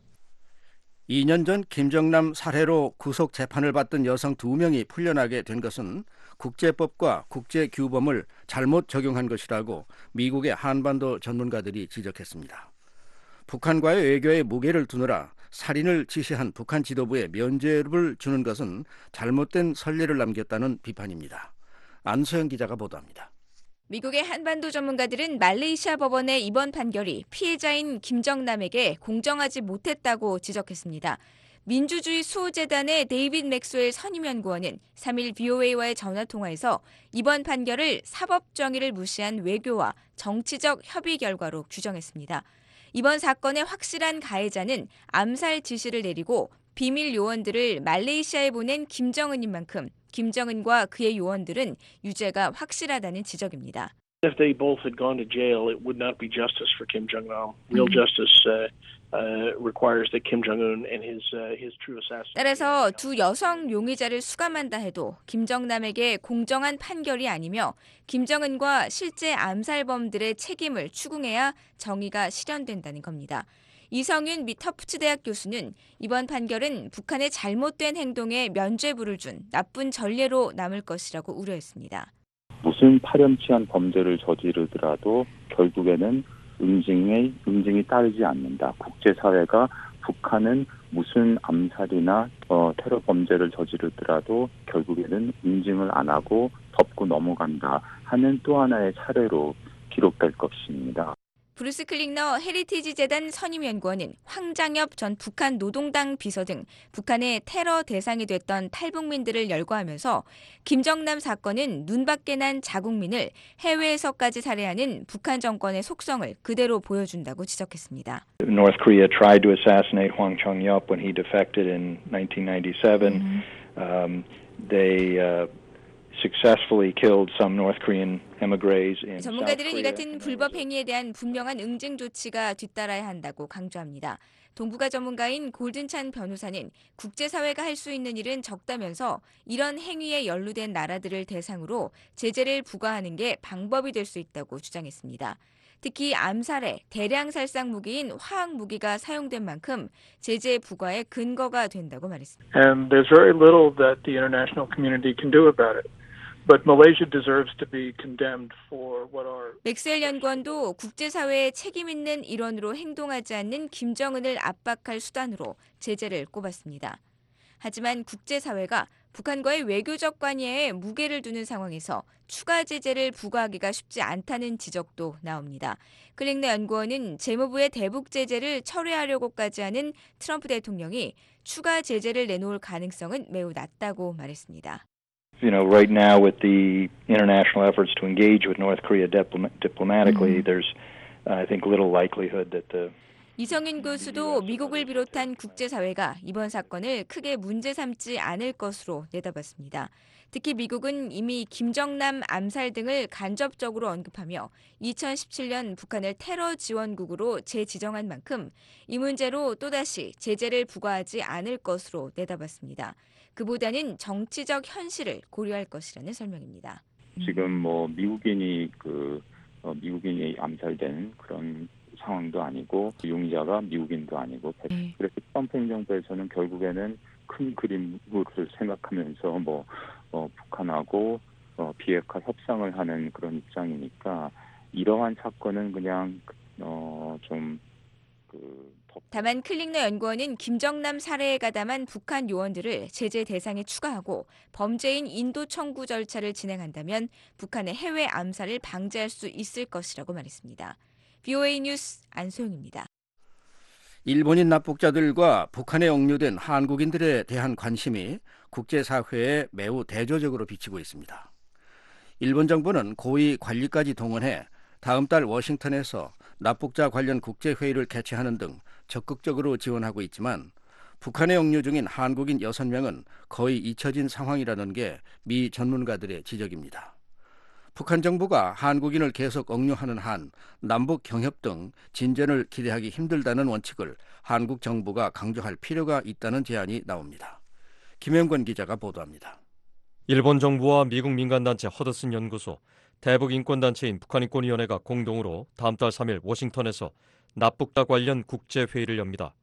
2년 전 김정남 살해로 구속 재판을 받던 여성 2명이 풀려나게 된 것은 국제법과 국제규범을 잘못 적용한 것이라고 미국의 한반도 전문가들이 지적했습니다. 북한과의 외교에 무게를 두느라 살인을 지시한 북한 지도부에 면죄를 주는 것은 잘못된 선례를 남겼다는 비판입니다. 안소영 기자가 보도합니다. 미국의 한반도 전문가들은 말레이시아 법원의 이번 판결이 피해자인 김정남에게 공정하지 못했다고 지적했습니다. 민주주의 수호재단의 데이빗 맥스웰 선임연구원은 3일 VOA와의 전화통화에서 이번 판결을 사법 정의를 무시한 외교와 정치적 협의 결과로 규정했습니다. 이번 사건의 확실한 가해자는 암살 지시를 내리고 비밀 요원들을 말레이시아에 보낸 김정은인 만큼 김정은과 그의 요원들은 유죄가 확실하다는 지적입니다. If they both had gone to jail, it would not be justice for Kim Jong-un. Real justice requires that Kim Jong-un and his true assassins. 따라서 두 여성 용의자를 수감한다 해도 김정남에게 공정한 판결이 아니며 김정은과 실제 암살범들의 책임을 추궁해야 정의가 실현된다는 겁니다. 이성윤 미 터프츠 대학 교수는 이번 판결은 북한의 잘못된 행동에 면죄부를 준 나쁜 전례로 남을 것이라고 우려했습니다. 무슨 파렴치한 범죄를 저지르더라도 결국에는 응징이 따르지 않는다. 국제사회가 북한은 무슨 암살이나 테러 범죄를 저지르더라도 결국에는 응징을 안 하고 덮고 넘어간다 하는 또 하나의 사례로 기록될 것입니다. 브루스 클링너 헤리티지 재단 선임연구원은 황장엽 전 북한 노동당 비서 등 북한의 테러 대상이 됐던 탈북민들을 열거하면서 김정남 사건은 눈밖에 난 자국민을 해외에서까지 살해하는 북한 정권의 속성을 그대로 보여준다고 지적했습니다. North Korea tried to assassinate Hwang Chong-yeop when he defected in 1997. They successfully killed some North Korean emigres in South 전문가들은 Korea. 이 같은 불법 행위에 대한 분명한 응징 조치가 뒤따라야 한다고 강조합니다. 동북아 전문가인 골든찬 변호사는 국제사회가 할 수 있는 일은 적다면서 이런 행위에 연루된 나라들을 대상으로 제재를 부과하는 게 방법이 될 수 있다고 주장했습니다. 특히 암살에 대량 살상 무기인 화학 무기가 사용된 만큼 제재 부과의 근거가 된다고 말했습니다. And there's very little that the international community can do about it. But Malaysia deserves to be condemned for what are. 맥스웰 연구원도 국제사회의 책임 있는 일원으로 행동하지 않는 김정은을 압박할 수단으로 제재를 꼽았습니다. 하지만 국제사회가 북한과의 외교적 관계에 무게를 두는 상황에서 추가 제재를 부과하기가 쉽지 않다는 지적도 나옵니다. 클링너 연구원은 재무부의 대북 제재를 철회하려고까지 하는 트럼프 대통령이 추가 제재를 내놓을 가능성은 매우 낮다고 말했습니다. You know, right now with the international efforts to engage with North Korea diplomatically, there's, I think, little likelihood that the 이성윤 교수도 미국을 비롯한 국제사회가 이번 사건을 크게 문제 삼지 않을 것으로 내다봤습니다. 특히 미국은 이미 김정남 암살 등을 간접적으로 언급하며 2017년 북한을 테러 지원국으로 재지정한 만큼 이 문제로 또다시 제재를 부과하지 않을 것으로 내다봤습니다. 그보다는 정치적 현실을 고려할 것이라는 설명입니다. 지금 미국인이 미국 미국인이 암살된 그런 상황도 아니고 용의자가 미국인도 아니고 그래서 트럼프 행정부에서는 결국에는 큰 그림을 생각하면서 북한하고 비핵화 협상을 하는 그런 입장이니까 이러한 사건은 그냥 다만 클링너 연구원은 김정남 살해에 가담한 북한 요원들을 제재 대상에 추가하고 범죄인 인도 청구 절차를 진행한다면 북한의 해외 암살을 방지할 수 있을 것이라고 말했습니다. VOA 뉴스 안소영입니다. 일본인 납북자들과 북한에 억류된 한국인들에 대한 관심이 국제사회에 매우 대조적으로 비치고 있습니다. 일본 정부는 고위 관리까지 동원해 다음 달 워싱턴에서 납북자 관련 국제회의를 개최하는 등 적극적으로 지원하고 있지만 북한에 억류 중인 한국인 6명은 거의 잊혀진 상황이라는 게 미 전문가들의 지적입니다. 북한 정부가 한국인을 계속 억류하는 한 남북 경협 등 진전을 기대하기 힘들다는 원칙을 한국 정부가 강조할 필요가 있다는 제안이 나옵니다. 김영권 기자가 보도합니다. 일본 정부와 미국 민간단체 허드슨 연구소, 대북 인권단체인 북한인권위원회가 공동으로 다음 달 3일 워싱턴에서 납북자 관련 국제회의를 엽니다.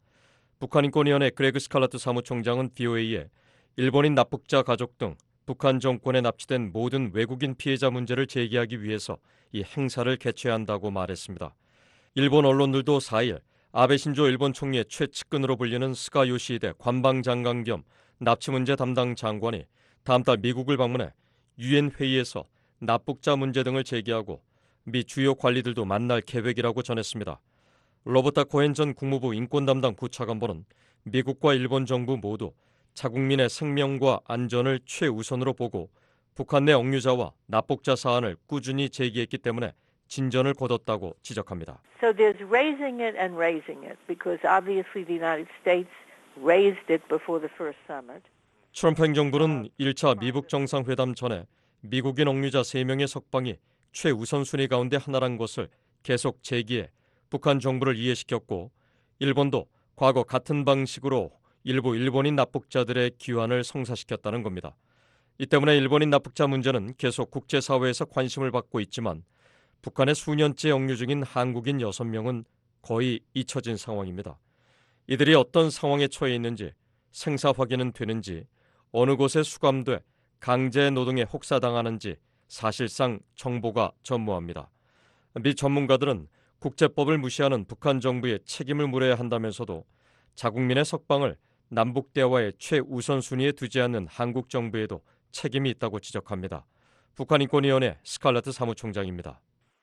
북한인권위원회 그레그 스칼라트 사무총장은 VOA에 일본인 납북자 가족 등 북한 정권에 납치된 모든 외국인 피해자 문제를 제기하기 위해서 이 행사를 개최한다고 말했습니다. 일본 언론들도 4일 아베 신조 일본 총리의 최측근으로 불리는 스가 요시히데 관방장관 겸 납치 문제 담당 장관이 다음 달 미국을 방문해 유엔 회의에서 납북자 문제 등을 제기하고 미 주요 관리들도 만날 계획이라고 전했습니다. 로버타 코헨 전 국무부 인권 담당 부차관보는 미국과 일본 정부 모두 자국민의 생명과 안전을 최우선으로 보고 북한 내 억류자와 납북자 사안을 꾸준히 제기했기 때문에 진전을 거뒀다고 지적합니다. So there's raising it and raising it because obviously the United States raised it before the first summit. 트럼프 행정부는 1차 미북 정상회담 전에 미국인 억류자 3명의 석방이 최우선 순위 가운데 하나란 것을 계속 제기해 북한 정부를 이해시켰고 일본도 과거 같은 방식으로 일부 일본인 납북자들의 귀환을 성사시켰다는 겁니다. 이 때문에 일본인 납북자 문제는 계속 국제사회에서 관심을 받고 있지만 북한의 수년째 억류 중인 한국인 6명은 거의 잊혀진 상황입니다. 이들이 어떤 상황에 처해 있는지 생사 확인은 되는지 어느 곳에 수감돼 강제 노동에 혹사당하는지 사실상 정보가 전무합니다. 미 전문가들은 국제법을 무시하는 북한 정부의 책임을 물어야 한다면서도 자국민의 석방을 남북 대화의 최우선 순위에 두지 않는 한국 정부에도 책임이 있다고 지적합니다. 북한인권위원회 스칼라트 사무총장입니다.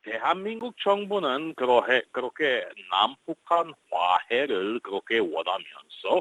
대한민국 정부는 그렇게 남북한 화해를 그렇게 원하면서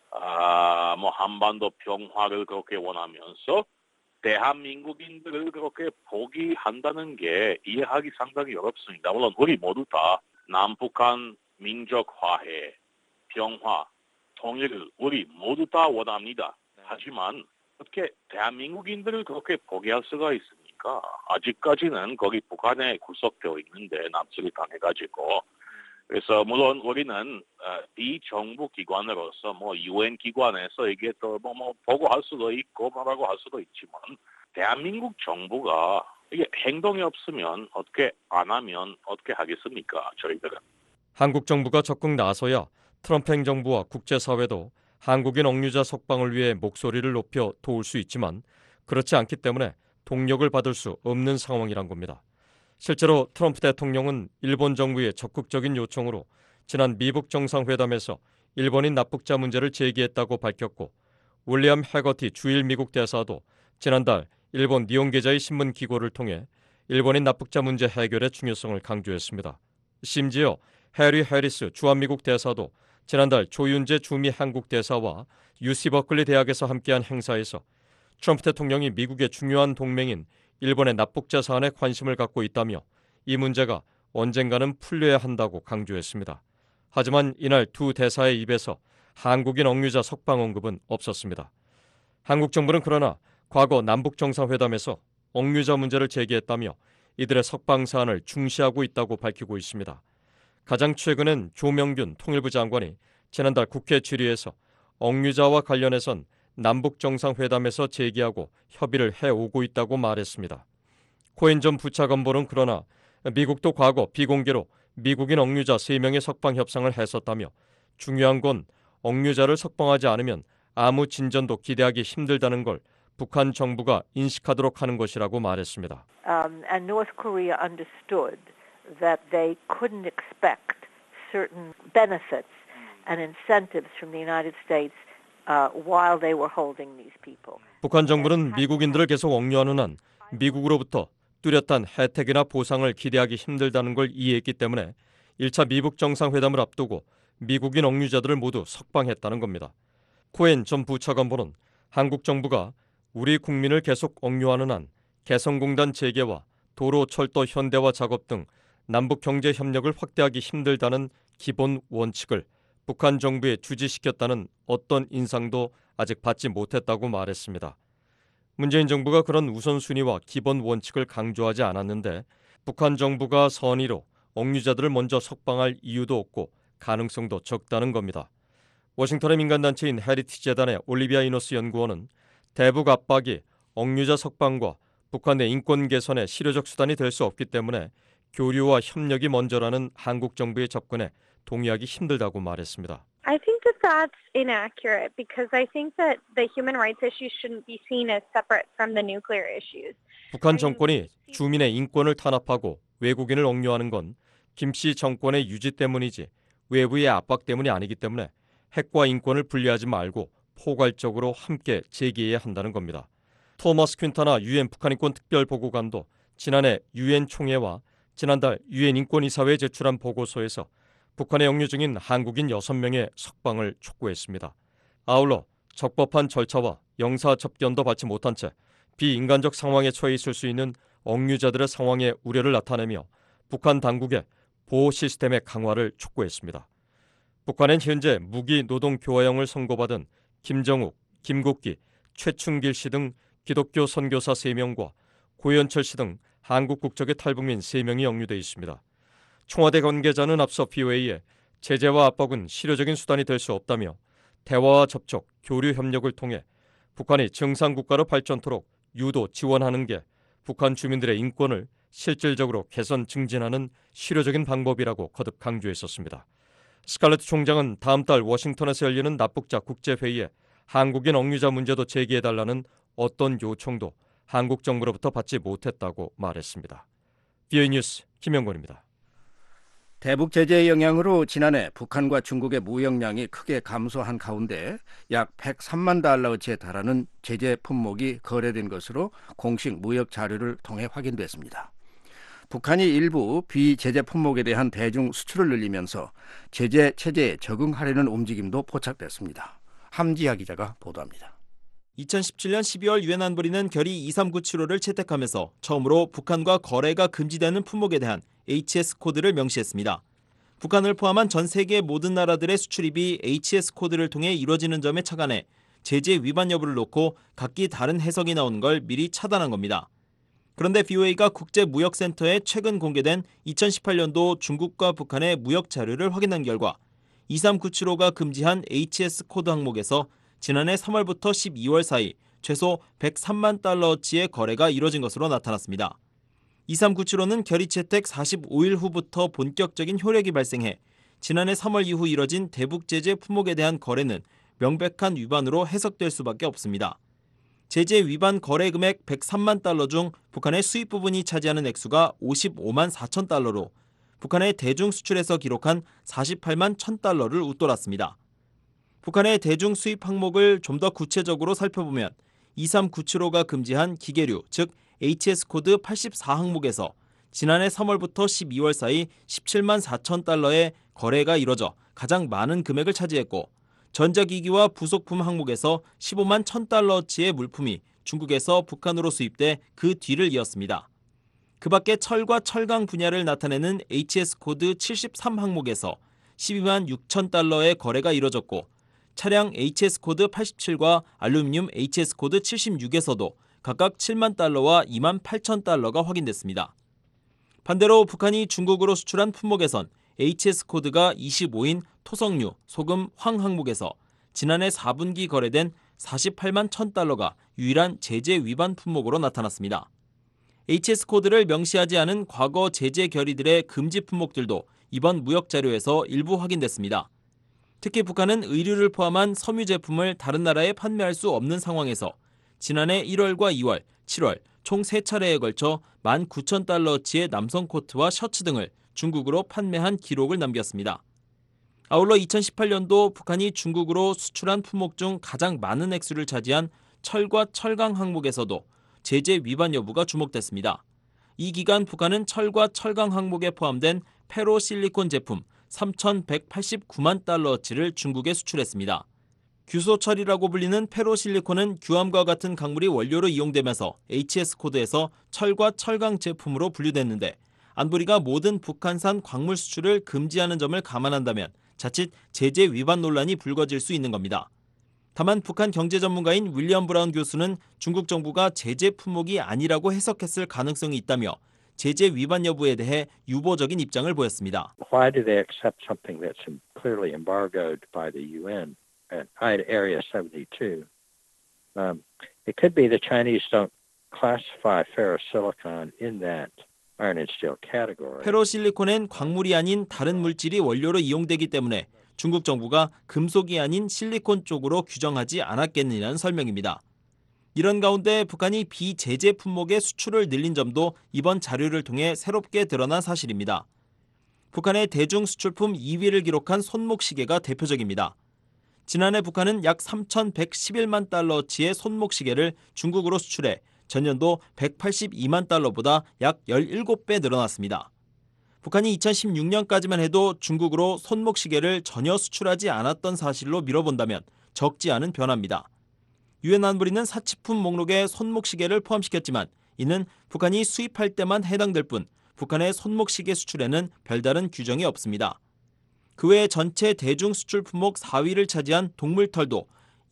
한반도 평화를 그렇게 원하면서 대한민국인들을 그렇게 포기한다는 게 이해하기 상당히 어렵습니다. 물론 우리 모두 다 남북한 민족 화해, 평화, 통일을 우리 모두 다 원합니다. 하지만 어떻게 대한민국인들을 그렇게 포기할 수가 있습니까? 아직까지는 거기 북한에 구속되어 있는데 납치를 당해가지고 그래서 물론 우리는 비정부 기관으로서 유엔 기관에서 이게 또 보고할 수도 있고 뭐라고 할 수도 있지만 대한민국 정부가 이게 행동이 없으면 어떻게 안 하면 어떻게 하겠습니까? 저희들은. 한국 정부가 적극 나서야 트럼프 행정부와 국제사회도 한국인 억류자 석방을 위해 목소리를 높여 도울 수 있지만 그렇지 않기 때문에 동력을 받을 수 없는 상황이란 겁니다. 실제로 트럼프 대통령은 일본 정부의 적극적인 요청으로 지난 미북 정상회담에서 일본인 납북자 문제를 제기했다고 밝혔고 윌리엄 해거티 주일 미국 대사도 지난달 일본 니혼게자의 신문 기고를 통해 일본인 납북자 문제 해결의 중요성을 강조했습니다. 심지어 해리 해리스 주한미국 대사도 지난달 조윤재 주미 한국 대사와 UC 버클리 대학에서 함께한 행사에서 트럼프 대통령이 미국의 중요한 동맹인 일본의 납북자 사안에 관심을 갖고 있다며 이 문제가 언젠가는 풀려야 한다고 강조했습니다. 하지만 이날 두 대사의 입에서 한국인 억류자 석방 언급은 없었습니다. 한국 정부는 그러나 과거 남북 정상회담에서 억류자 문제를 제기했다며 이들의 석방 사안을 중시하고 있다고 밝히고 있습니다. 가장 최근엔 조명균 통일부 장관이 지난달 국회 질의에서 억류자와 관련해선 남북 정상회담에서 제기하고 협의를 해오고 있다고 말했습니다. 코엔 전 부차관보는 그러나 미국도 과거 비공개로 미국인 억류자 3명의 석방 협상을 했었다며 중요한 건 억류자를 석방하지 않으면 아무 진전도 기대하기 힘들다는 걸 북한 정부가 인식하도록 하는 것이라고 말했습니다. And North Korea understood that they couldn't expect certain benefits and incentives from the United States while they were holding these people. 북한 정부는 미국인들을 계속 억류하는 한 미국으로부터 뚜렷한 혜택이나 보상을 기대하기 힘들다는 걸 이해했기 때문에 1차 미북 정상회담을 앞두고 미국인 억류자들을 모두 석방했다는 겁니다. 코엔 전 부차관보는 한국 정부가 우리 국민을 계속 억류하는 한 개성공단 재개와 도로, 철도, 현대화 작업 등 남북 경제 협력을 확대하기 힘들다는 기본 원칙을 북한 정부에 주지시켰다는 어떤 인상도 아직 받지 못했다고 말했습니다. 문재인 정부가 그런 우선순위와 기본 원칙을 강조하지 않았는데 북한 정부가 선의로 억류자들을 먼저 석방할 이유도 없고 가능성도 적다는 겁니다. 워싱턴의 민간단체인 헤리티지 재단의 올리비아 이노스 연구원은 대북 압박이 억류자 석방과 북한 내 인권 개선의 실효적 수단이 될 수 없기 때문에 교류와 협력이 먼저라는 한국 정부의 접근에 동의하기 힘들다고 말했습니다. I think that that's inaccurate because I think that the human rights issues shouldn't be seen as separate from the nuclear issues. 북한 정권이 주민의 인권을 탄압하고 외국인을 억류하는 건 김씨 정권의 유지 때문이지 외부의 압박 때문이 아니기 때문에 핵과 인권을 분리하지 말고 포괄적으로 함께 제기해야 한다는 겁니다. 토머스 퀸타나 유엔 북한인권 특별보고관도 지난해 유엔 총회와 지난달 유엔 인권이사회에 제출한 보고서에서 북한에 억류 중인 한국인 6명의 석방을 촉구했습니다. 아울러 적법한 절차와 영사 접견도 받지 못한 채 비인간적 상황에 처해 있을 수 있는 억류자들의 상황에 우려를 나타내며 북한 당국의 보호 시스템의 강화를 촉구했습니다. 북한은 현재 무기 노동 교화형을 선고받은 김정욱, 김국기, 최충길 씨 등 기독교 선교사 3명과 고현철 씨 등 한국 국적의 탈북민 3명이 억류돼 있습니다. 청와대 관계자는 앞서 VOA에 제재와 압박은 실효적인 수단이 될 수 없다며 대화와 접촉, 교류 협력을 통해 북한이 정상국가로 발전토록 유도 지원하는 게 북한 주민들의 인권을 실질적으로 개선 증진하는 실효적인 방법이라고 거듭 강조했었습니다. 스칼렛 총장은 다음 달 워싱턴에서 열리는 납북자 국제회의에 한국인 억류자 문제도 제기해달라는 어떤 요청도 한국 정부로부터 받지 못했다고 말했습니다. VOA 뉴스 김영권입니다. 대북 제재의 영향으로 지난해 북한과 중국의 무역량이 크게 감소한 가운데 약 103만 달러어치에 달하는 제재 품목이 거래된 것으로 공식 무역 자료를 통해 확인됐습니다. 북한이 일부 비제재 품목에 대한 대중 수출을 늘리면서 제재 체제에 적응하려는 움직임도 포착됐습니다. 함지하 기자가 보도합니다. 2017년 12월 유엔 안보리는 결의 2397호를 채택하면서 처음으로 북한과 거래가 금지되는 품목에 대한 HS 코드를 명시했습니다. 북한을 포함한 전 세계 모든 나라들의 수출입이 HS 코드를 통해 이루어지는 점에 착안해 제재 위반 여부를 놓고 각기 다른 해석이 나오는 걸 미리 차단한 겁니다. 그런데 VOA가 국제무역센터에 최근 공개된 2018년도 중국과 북한의 무역 자료를 확인한 결과 23975가 금지한 HS 코드 항목에서 지난해 3월부터 12월 사이 최소 103만 달러어치의 거래가 이뤄진 것으로 나타났습니다. 23975는 결의 채택 45일 후부터 본격적인 효력이 발생해 지난해 3월 이후 이뤄진 대북 제재 품목에 대한 거래는 명백한 위반으로 해석될 수밖에 없습니다. 제재 위반 거래 금액 103만 달러 중 북한의 수입 부분이 차지하는 액수가 55만 4천 달러로 북한의 대중 수출에서 기록한 48만 1,000달러를 웃돌았습니다. 북한의 대중 수입 항목을 좀 더 구체적으로 살펴보면 23975가 금지한 기계류, 즉 HS 코드 84 항목에서 지난해 3월부터 12월 사이 17만 4천 달러의 거래가 이뤄져 가장 많은 금액을 차지했고 전자기기와 부속품 항목에서 15만 1,000달러어치의 물품이 중국에서 북한으로 수입돼 그 뒤를 이었습니다. 그 밖에 철과 철강 분야를 나타내는 HS 코드 73 항목에서 12만 6천 달러의 거래가 이뤄졌고 차량 HS 코드 87과 알루미늄 HS 코드 76에서도 각각 7만 달러와 2만 8천 달러가 확인됐습니다. 반대로 북한이 중국으로 수출한 품목에선 HS 코드가 25인 토석류, 소금, 황 항목에서 지난해 4분기 거래된 48만 1,000달러가 유일한 제재 위반 품목으로 나타났습니다. HS 코드를 명시하지 않은 과거 제재 결의들의 금지 품목들도 이번 무역 자료에서 일부 확인됐습니다. 특히 북한은 의류를 포함한 섬유 제품을 다른 나라에 판매할 수 없는 상황에서 지난해 1월과 2월, 7월 총 3차례에 걸쳐 19,000달러어치의 남성 코트와 셔츠 등을 중국으로 판매한 기록을 남겼습니다. 아울러 2018년도 북한이 중국으로 수출한 품목 중 가장 많은 액수를 차지한 철과 철강 항목에서도 제재 위반 여부가 주목됐습니다. 이 기간 북한은 철과 철강 항목에 포함된 페로실리콘 제품 3,189만 달러어치를 중국에 수출했습니다. 규소철이라고 불리는 페로실리콘은 규암과 같은 강물이 원료로 이용되면서 HS 코드에서 철과 철강 제품으로 분류됐는데 안보리가 모든 북한산 광물 수출을 금지하는 점을 감안한다면 자칫 제재 위반 논란이 불거질 수 있는 겁니다. 다만 북한 경제 전문가인 윌리엄 브라운 교수는 중국 정부가 제재 품목이 아니라고 해석했을 가능성이 있다며 제재 위반 여부에 대해 유보적인 입장을 보였습니다. Why do they accept something that's clearly embargoed by the UN at Area 72? It could be the Chinese don't classify ferrosilicon in that iron and steel category. 페로실리콘엔 광물이 아닌 다른 물질이 원료로 이용되기 때문에 중국 정부가 금속이 아닌 실리콘 쪽으로 규정하지 않았겠느냐는 설명입니다. 이런 가운데 북한이 비제재 품목의 수출을 늘린 점도 이번 자료를 통해 새롭게 드러난 사실입니다. 북한의 대중 수출품 2위를 기록한 손목시계가 대표적입니다. 지난해 북한은 약 3,111만 달러어치의 손목시계를 중국으로 수출해 전년도 182만 달러보다 약 17배 늘어났습니다. 북한이 2016년까지만 해도 중국으로 손목시계를 전혀 수출하지 않았던 사실로 미뤄본다면 적지 않은 변화입니다. 유엔 안보리는 사치품 목록에 손목시계를 포함시켰지만 이는 북한이 수입할 때만 해당될 뿐 북한의 손목시계 수출에는 별다른 규정이 없습니다. 그 외에 전체 대중 수출 품목 4위를 차지한 동물털도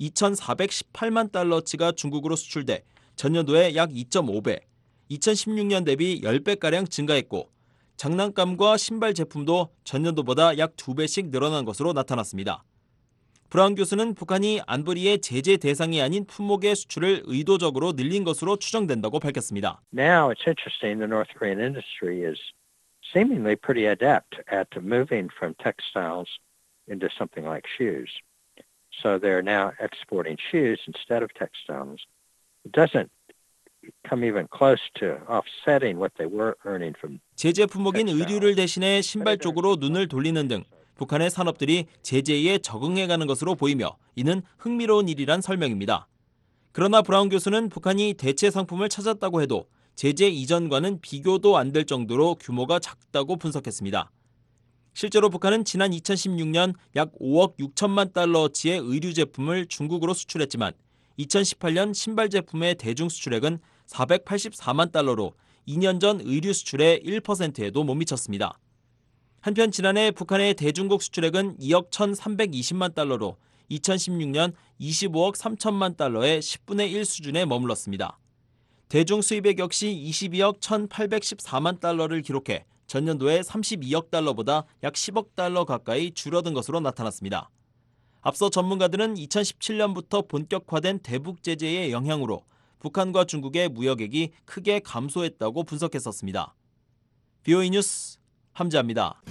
2,418만 달러어치가 중국으로 수출돼 전년도에 약 2.5배, 2016년 대비 10배가량 증가했고 장난감과 신발 제품도 전년도보다 약 2배씩 늘어난 것으로 나타났습니다. 브라운 교수는 북한이 안보리의 제재 대상이 아닌 품목의 수출을 의도적으로 늘린 것으로 추정된다고 밝혔습니다. Now it's interesting the North Korean industry is seemingly pretty adept at moving from textiles into something like shoes. So they're now exporting shoes instead of textiles. It doesn't come even close to offsetting what they were earning from. 제재 품목인 의류를 대신해 신발 쪽으로 눈을 돌리는 등 북한의 산업들이 제재에 적응해가는 것으로 보이며 이는 흥미로운 일이란 설명입니다. 그러나 브라운 교수는 북한이 대체 상품을 찾았다고 해도 제재 이전과는 비교도 안 될 정도로 규모가 작다고 분석했습니다. 실제로 북한은 지난 2016년 약 5억 6천만 달러어치의 의류 제품을 중국으로 수출했지만 2018년 신발 제품의 대중 수출액은 484만 달러로 2년 전 의류 수출의 1%에도 못 미쳤습니다. 한편 지난해 북한의 대중국 수출액은 2억 1,320만 달러로 2016년 25억 3천만 달러의 10분의 1 수준에 머물렀습니다. 대중 수입액 역시 22억 1,814만 달러를 기록해 전년도에 32억 달러보다 약 10억 달러 가까이 줄어든 것으로 나타났습니다. 앞서 전문가들은 2017년부터 본격화된 대북 제재의 영향으로 북한과 중국의 무역액이 크게 감소했다고 분석했었습니다. BOE 뉴스 함지아입니다.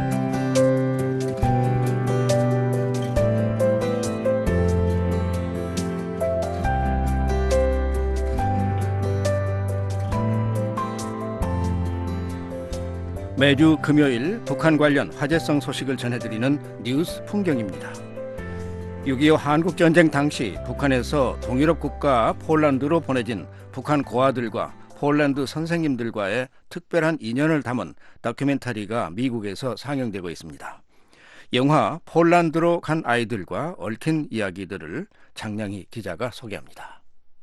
매주 금요일 북한 관련 화제성 소식을 전해드리는 뉴스 풍경입니다. 6.25 한국전쟁 당시 북한에서 동유럽 국가 폴란드로 보내진 북한 고아들과 폴란드 선생님들과의 특별한 인연을 담은 다큐멘터리가 미국에서 상영되고 있습니다. 영화 폴란드로 간 아이들과 얽힌 이야기들을 장량희 기자가 소개합니다.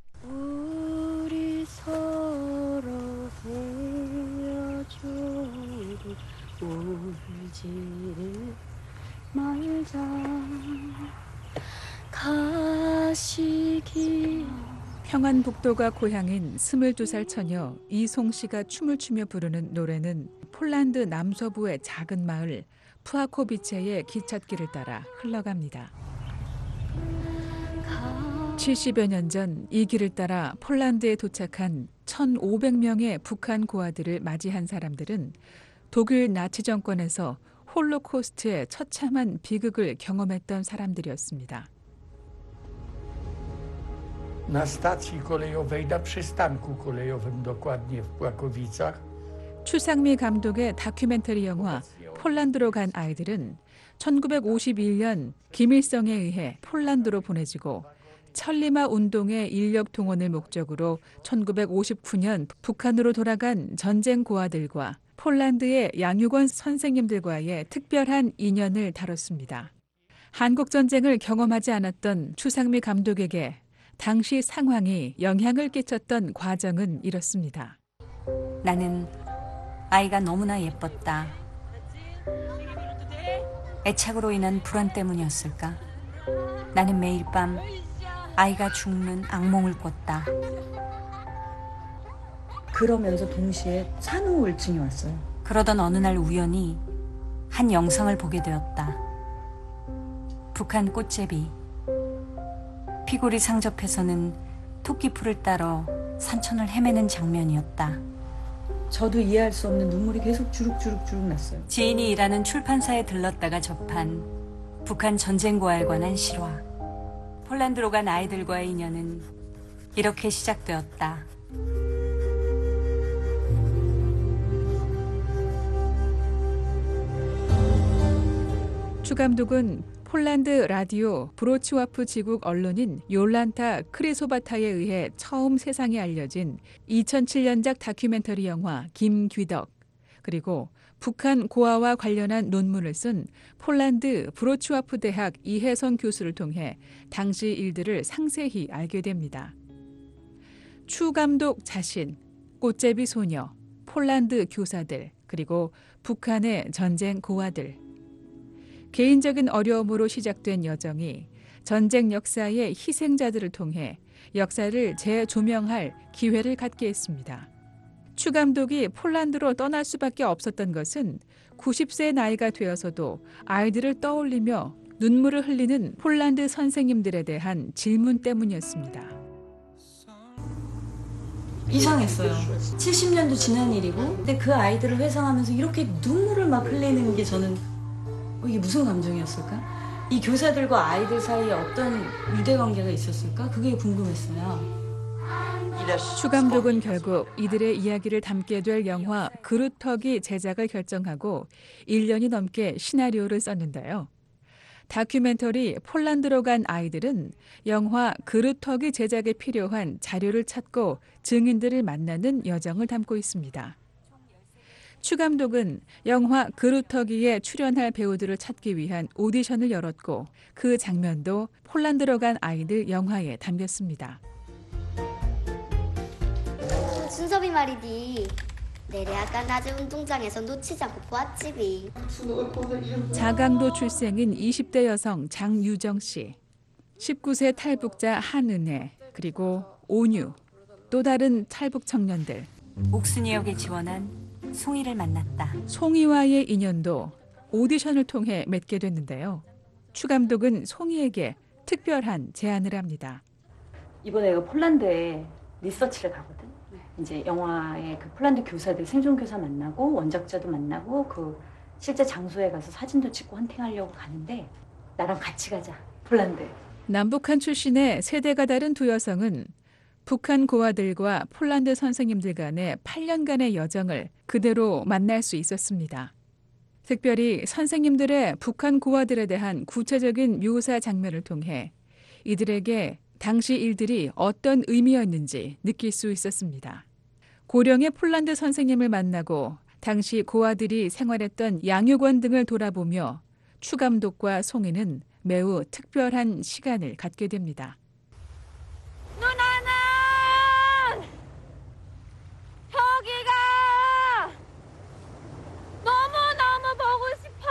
우리 서로 헤어져도 울지를 말자 가시기. 평안북도가 고향인 22살 처녀 이송씨가 춤을 추며 부르는 노래는 폴란드 남서부의 작은 마을 푸아코비체의 기찻길을 따라 흘러갑니다. 70여 년 전 이 길을 따라 폴란드에 도착한 1,500명의 북한 고아들을 맞이한 사람들은 독일 나치 정권에서 홀로코스트의 처참한 비극을 경험했던 사람들이었습니다. Na stacji kolejowej, na przystanku kolejowym dokładnie w Płakowicach. 추상미 감독의 다큐멘터리 영화 폴란드로 간 아이들은 1951년 김일성에 의해 폴란드로 보내지고 천리마 운동의 인력 동원을 목적으로 1959년 북한으로 돌아간 전쟁 고아들과 폴란드의 양육원 선생님들과의 특별한 인연을 다뤘습니다. 한국전쟁을 경험하지 않았던 추상미 감독에게 당시 상황이 영향을 끼쳤던 과정은 이렇습니다. 나는 아이가 너무나 예뻤다. 애착으로 인한 불안 때문이었을까? 나는 매일 밤 아이가 죽는 악몽을 꿨다. 그러면서 동시에 산후 우울증이 왔어요. 그러던 어느 날 우연히 한 영상을 보게 되었다. 북한 꽃제비. 피골이 상접해서는 토끼풀을 따러 산천을 헤매는 장면이었다. 저도 이해할 수 없는 눈물이 계속 주룩주룩 났어요. 지인이 일하는 출판사에 들렀다가 접한 북한 전쟁고아에 관한 실화. 폴란드로 간 아이들과의 인연은 이렇게 시작되었다. 추 감독은 폴란드 라디오 브로치와프 지국 언론인 욜란타 크리소바타에 의해 처음 세상에 알려진 2007년작 다큐멘터리 영화 김귀덕, 그리고 북한 고아와 관련한 논문을 쓴 폴란드 브로치와프 대학 이혜성 교수를 통해 당시 일들을 상세히 알게 됩니다. 추 감독 자신, 꽃제비 소녀, 폴란드 교사들, 그리고 북한의 전쟁 고아들. 개인적인 어려움으로 시작된 여정이 전쟁 역사의 희생자들을 통해 역사를 재조명할 기회를 갖게 했습니다. 추 감독이 폴란드로 떠날 수밖에 없었던 것은 90세 나이가 되어서도 아이들을 떠올리며 눈물을 흘리는 폴란드 선생님들에 대한 질문 때문이었습니다. 이상했어요. 70년도 지난 일이고, 근데 그 아이들을 회상하면서 이렇게 눈물을 막 흘리는 게 저는 이게 무슨 감정이었을까? 이 교사들과 아이들 사이에 어떤 유대관계가 있었을까? 그게 궁금했어요. 추 감독은 결국 이들의 이야기를 담게 될 영화 그루터기 제작을 결정하고 1년이 넘게 시나리오를 썼는데요. 다큐멘터리 폴란드로 간 아이들은 영화 그루터기 제작에 필요한 자료를 찾고 증인들을 만나는 여정을 담고 있습니다. 추 감독은 영화 그루터기에 출연할 배우들을 찾기 위한 오디션을 열었고 그 장면도 폴란드로 간 아이들 영화에 담겼습니다. 준섭이 말이디. 내래 아까 낮에 운동장에서 놓치지 않고 보았지비. 자강도 출생인 20대 여성 장유정 씨, 19세 탈북자 한은혜, 그리고 온유, 또 다른 탈북 청년들. 옥순이 역에 지원한 송이를 만났다. 송이와의 인연도 오디션을 통해 맺게 됐는데요. 추 감독은 송이에게 특별한 제안을 합니다. 이번에 내가 폴란드에 리서치를 가거든. 이제 영화의 그 폴란드 교사들, 생존 교사 만나고 원작자도 만나고 그 실제 장소에 가서 사진도 찍고 헌팅하려고 가는데 나랑 같이 가자, 폴란드. 남북한 출신의 세대가 다른 두 여성은 북한 고아들과 폴란드 선생님들 간의 8년간의 여정을 그대로 만날 수 있었습니다. 특별히 선생님들의 북한 고아들에 대한 구체적인 묘사 장면을 통해 이들에게 당시 일들이 어떤 의미였는지 느낄 수 있었습니다. 고령의 폴란드 선생님을 만나고 당시 고아들이 생활했던 양육원 등을 돌아보며 추 감독과 송이는 매우 특별한 시간을 갖게 됩니다. 누나는 혁이가 너무너무 보고 싶어.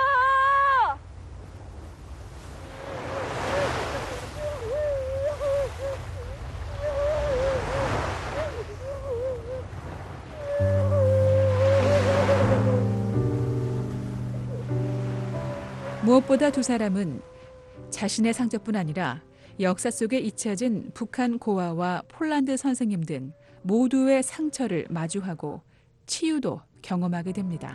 무엇보다 두 사람은 자신의 상처뿐 아니라 역사 속에 잊혀진 북한 고아와 폴란드 선생님 등 모두의 상처를 마주하고 치유도 경험하게 됩니다.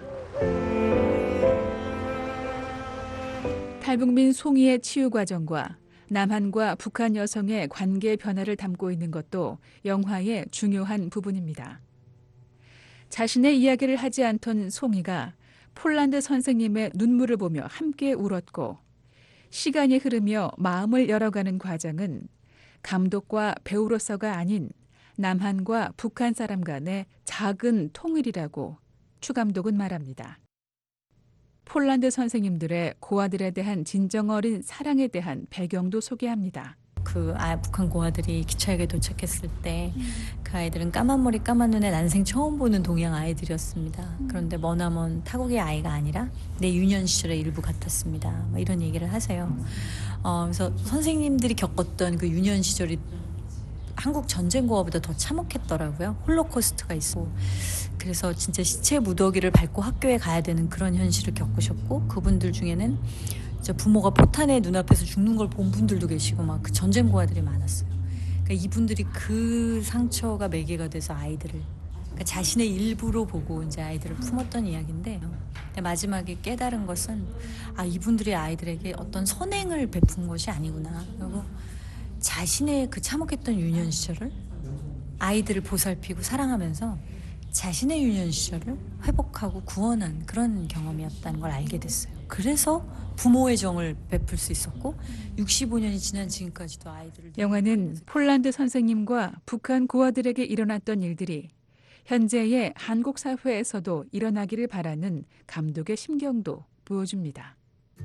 탈북민 송이의 치유 과정과 남한과 북한 여성의 관계 변화를 담고 있는 것도 영화의 중요한 부분입니다. 자신의 이야기를 하지 않던 송이가 폴란드 선생님의 눈물을 보며 함께 울었고 시간이 흐르며 마음을 열어가는 과정은 감독과 배우로서가 아닌 남한과 북한 사람 간의 작은 통일이라고 추 감독은 말합니다. 폴란드 선생님들의 고아들에 대한 진정 어린 사랑에 대한 배경도 소개합니다. 북한 고아들이 기차역에 도착했을 때 그 아이들은 까만 머리 까만 눈에 난생 처음 보는 동양 아이들이었습니다. 그런데 머나먼 타국의 아이가 아니라 내 유년 시절의 일부 같았습니다. 이런 얘기를 하세요. 그래서 선생님들이 겪었던 그 유년 시절이 한국 전쟁 고아보다 더 참혹했더라고요. 홀로코스트가 있고. 그래서 진짜 시체 무더기를 밟고 학교에 가야 되는 그런 현실을 겪으셨고 그분들 중에는 부모가 포탄에 눈앞에서 죽는 걸 본 분들도 계시고 막 그 전쟁 고아들이 많았어요. 그러니까 이분들이 그 상처가 매개가 돼서 아이들을 그러니까 자신의 일부로 보고 이제 아이들을 품었던 이야기인데 마지막에 깨달은 것은 이분들이 아이들에게 어떤 선행을 베푼 것이 아니구나. 그리고 자신의 그 참혹했던 유년 시절을 아이들을 보살피고 사랑하면서 자신의 유년 시절을 회복하고 구원한 그런 경험이었다는 걸 알게 됐어요. 그래서 부모의 정을 베풀 수 있었고 65년이 지난 지금까지도 아이들을 영화는 폴란드 선생님과 북한 고아들에게 일어났던 일들이 현재의 한국 사회에서도 일어나기를 바라는 감독의 심경도 보여줍니다.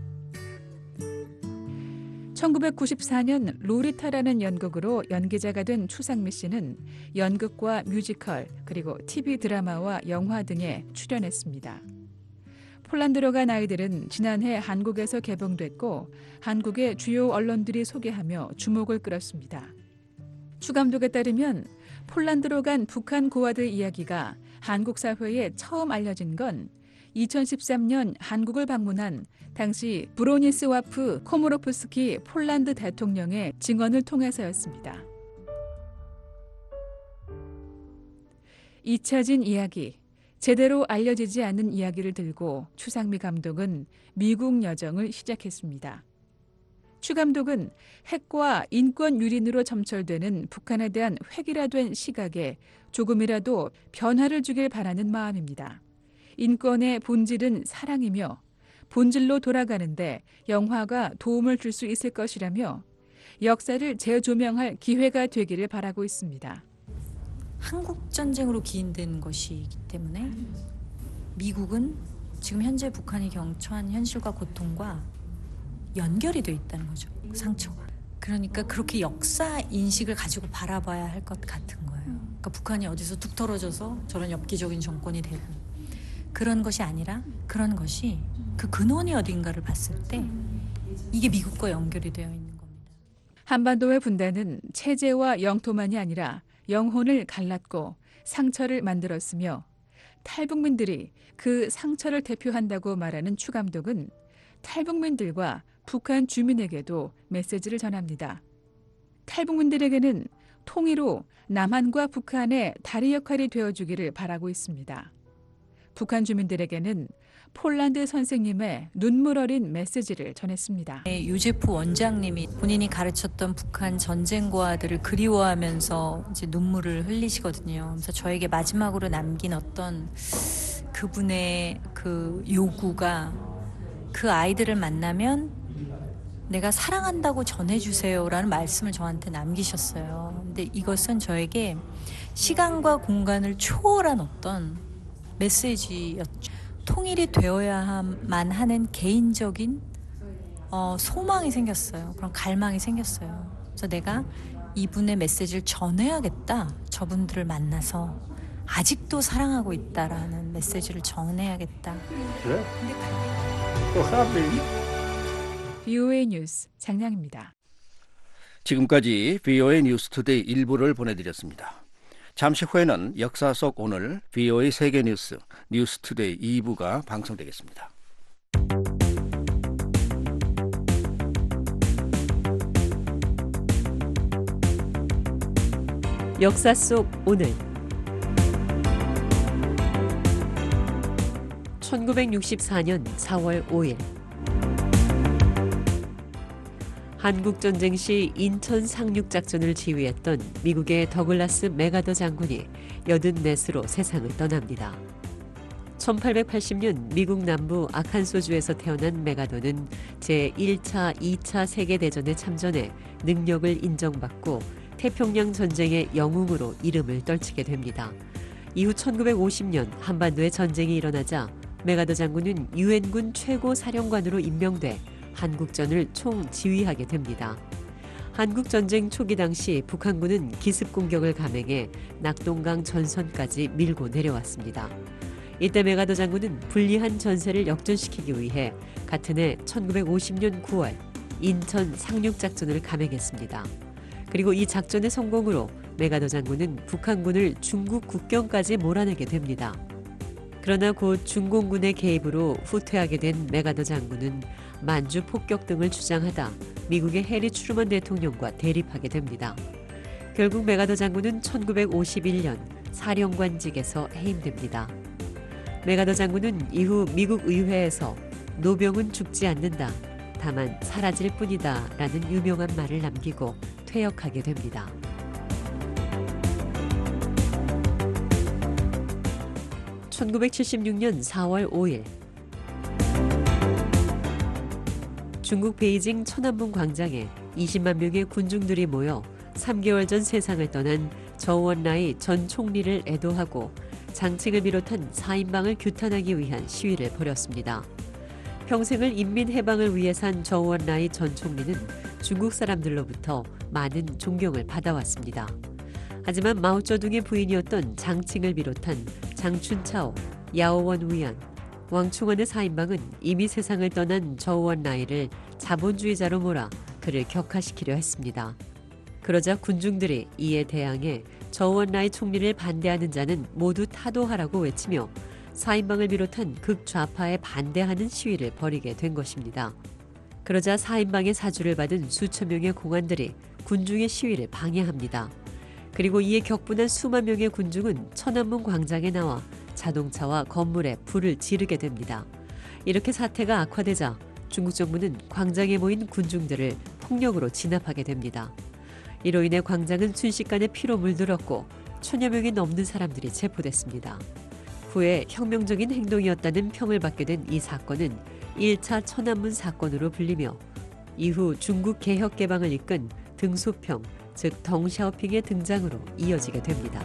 1994년 로리타라는 연극으로 연기자가 된 추상미 씨는 연극과 뮤지컬 그리고 TV 드라마와 영화 등에 출연했습니다. 폴란드로 간 아이들은 지난해 한국에서 개봉됐고 한국의 주요 언론들이 소개하며 주목을 끌었습니다. 추 감독에 따르면 폴란드로 간 북한 고아들 이야기가 한국 사회에 처음 알려진 건 2013년 한국을 방문한 당시 브로니스와프 코모로프스키 폴란드 대통령의 증언을 통해서였습니다. 잊혀진 이야기, 제대로 알려지지 않은 이야기를 들고 추상미 감독은 미국 여정을 시작했습니다. 추 감독은 핵과 인권 유린으로 점철되는 북한에 대한 획일화된 시각에 조금이라도 변화를 주길 바라는 마음입니다. 인권의 본질은 사랑이며 본질로 돌아가는데 영화가 도움을 줄 수 있을 것이라며 역사를 재조명할 기회가 되기를 바라고 있습니다. 한국 전쟁으로 기인된 것이기 때문에 미국은 지금 현재 북한이 경처한 현실과 고통과 연결이 돼 있다는 거죠. 상처가. 그러니까 그렇게 역사 인식을 가지고 바라봐야 할 것 같은 거예요. 그러니까 북한이 어디서 뚝 떨어져서 저런 엽기적인 정권이 되고 그런 것이 아니라 그런 것이 그 근원이 어딘가를 봤을 때 이게 미국과 연결이 되어 있는 겁니다. 한반도의 분단은 체제와 영토만이 아니라 영혼을 갈랐고 상처를 만들었으며 탈북민들이 그 상처를 대표한다고 말하는 추 감독은 탈북민들과 북한 주민에게도 메시지를 전합니다. 탈북민들에게는 통일로 남한과 북한의 다리 역할이 되어주기를 바라고 있습니다. 북한 주민들에게는 폴란드 선생님의 눈물 어린 메시지를 전했습니다. 유제프 원장님이 본인이 가르쳤던 북한 전쟁 고아들을 그리워하면서 이제 눈물을 흘리시거든요. 그래서 저에게 마지막으로 남긴 어떤 그분의 그 요구가 그 아이들을 만나면 내가 사랑한다고 전해주세요라는 말씀을 저한테 남기셨어요. 근데 이것은 저에게 시간과 공간을 초월한 어떤 메시지였죠. 통일이 되어야만 하는 개인적인 소망이 생겼어요. 그런 갈망이 생겼어요. 그래서 내가 이분의 메시지를 전해야겠다. 저분들을 만나서 아직도 사랑하고 있다라는 메시지를 전해야겠다. 그래? 또 하비. VOA 뉴스 장량입니다. 지금까지 VOA 뉴스투데이 1부를 보내드렸습니다. 잠시 후에는 역사 속 오늘 VOA 세계뉴스 뉴스투데이 2부가 방송되겠습니다. 역사 속 오늘 1964년 4월 5일 한국전쟁 시 인천 상륙작전을 지휘했던 미국의 더글라스 맥아더 장군이 84세로 세상을 떠납니다. 1880년 미국 남부 아칸소주에서 태어난 맥아더는 제1차, 2차 세계대전에 참전해 능력을 인정받고 태평양 전쟁의 영웅으로 이름을 떨치게 됩니다. 이후 1950년 한반도에 전쟁이 일어나자 맥아더 장군은 유엔군 최고 사령관으로 임명돼 한국전을 총지휘하게 됩니다. 한국전쟁 초기 당시 북한군은 기습 공격을 감행해 낙동강 전선까지 밀고 내려왔습니다. 이때 맥아더 장군은 불리한 전세를 역전시키기 위해 같은 해 1950년 9월 인천 상륙작전을 감행했습니다. 그리고 이 작전의 성공으로 맥아더 장군은 북한군을 중국 국경까지 몰아내게 됩니다. 그러나 곧 중공군의 개입으로 후퇴하게 된 맥아더 장군은 만주 폭격 등을 주장하다 미국의 해리 트루먼 대통령과 대립하게 됩니다. 결국 맥아더 장군은 1951년 사령관직에서 해임됩니다. 맥아더 장군은 이후 미국 의회에서 노병은 죽지 않는다. 다만 사라질 뿐이다 라는 유명한 말을 남기고 퇴역하게 됩니다. (1976년 4월 5일) 중국 베이징 천안문 광장에 20만 명의 군중들이 모여 3개월 전 세상을 떠난 저우원라이 전 총리를 애도하고 장칭을 비롯한 4인방을 규탄하기 위한 시위를 벌였습니다. 평생을 인민해방을 위해 산 저우원라이 전 총리는 중국 사람들로부터 많은 존경을 받아왔습니다. 하지만 마오쩌둥의 부인이었던 장칭을 비롯한 장춘차오, 야오원 위안, 왕충원의 4인방은 이미 세상을 떠난 저우원라이를 자본주의자로 몰아 그를 격하시키려 했습니다. 그러자 군중들이 이에 대항해 저우원라이 총리를 반대하는 자는 모두 타도하라고 외치며 4인방을 비롯한 극좌파에 반대하는 시위를 벌이게 된 것입니다. 그러자 4인방의 사주를 받은 수천 명의 공안들이 군중의 시위를 방해합니다. 그리고 이에 격분한 수만 명의 군중은 천안문 광장에 나와 자동차와 건물에 불을 지르게 됩니다. 이렇게 사태가 악화되자 중국 정부는 광장에 모인 군중들을 폭력으로 진압하게 됩니다. 이로 인해 광장은 순식간에 피로 물들었고 천여 명이 넘는 사람들이 체포됐습니다. 후에 혁명적인 행동이었다는 평을 받게 된 이 사건은 1차 천안문 사건으로 불리며 이후 중국 개혁 개방을 이끈 등소평, 즉 덩샤오핑의 등장으로 이어지게 됩니다.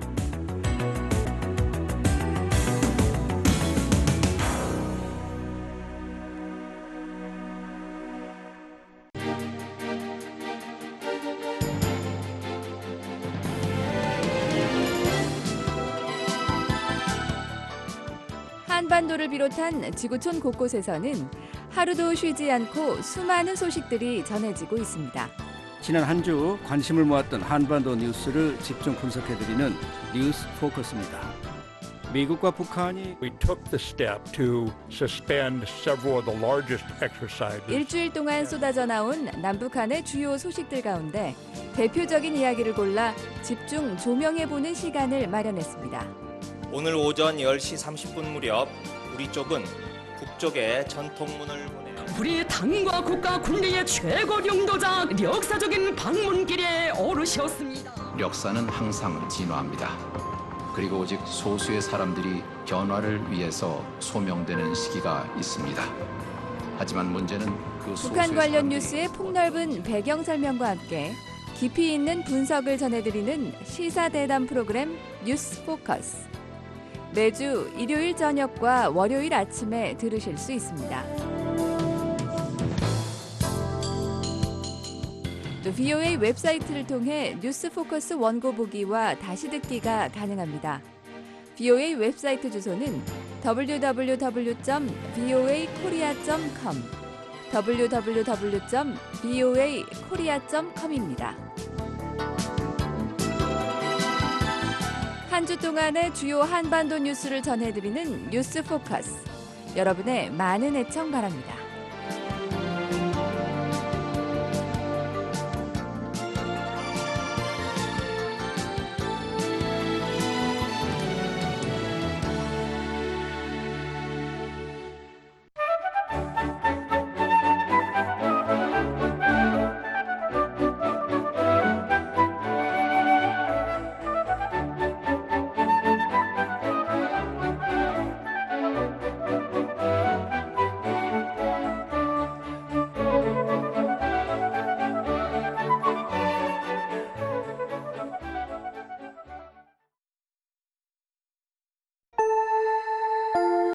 한반도를 비롯한 지구촌 곳곳에서는 하루도 쉬지 않고 수많은 소식들이 전해지고 있습니다. 지난 한 주 관심을 모았던 한반도 뉴스를 집중 분석해드리는 뉴스 포커스입니다. 미국과 북한이 We took the step to suspend several of the largest exercises. 일주일 동안 쏟아져 나온 남북한의 주요 소식들 가운데 대표적인 이야기를 골라 집중 조명해보는 시간을 마련했습니다. 오늘 오전 10시 30분 무렵 우리 쪽은 북쪽에 전통문을 보내요. 우리 당과 국가 군대의 최고 영도자 역사적인 방문길에 오르셨습니다. 역사는 항상 진화합니다. 그리고 오직 소수의 사람들이 변화를 위해서 소명되는 시기가 있습니다. 하지만 문제는 그 북한 관련 뉴스의 폭넓은 배경 설명과 함께 깊이 있는 분석을 전해드리는 시사대담 프로그램 뉴스 포커스. 매주 일요일 저녁과 월요일 아침에 들으실 수 있습니다. 또 VOA 웹사이트를 통해 뉴스 포커스 원고 보기와 다시 듣기가 가능합니다. VOA 웹사이트 주소는 www.voakorea.com www.voakorea.com입니다. 한 주 동안의 주요 한반도 뉴스를 전해드리는 뉴스 포커스. 여러분의 많은 애청 바랍니다.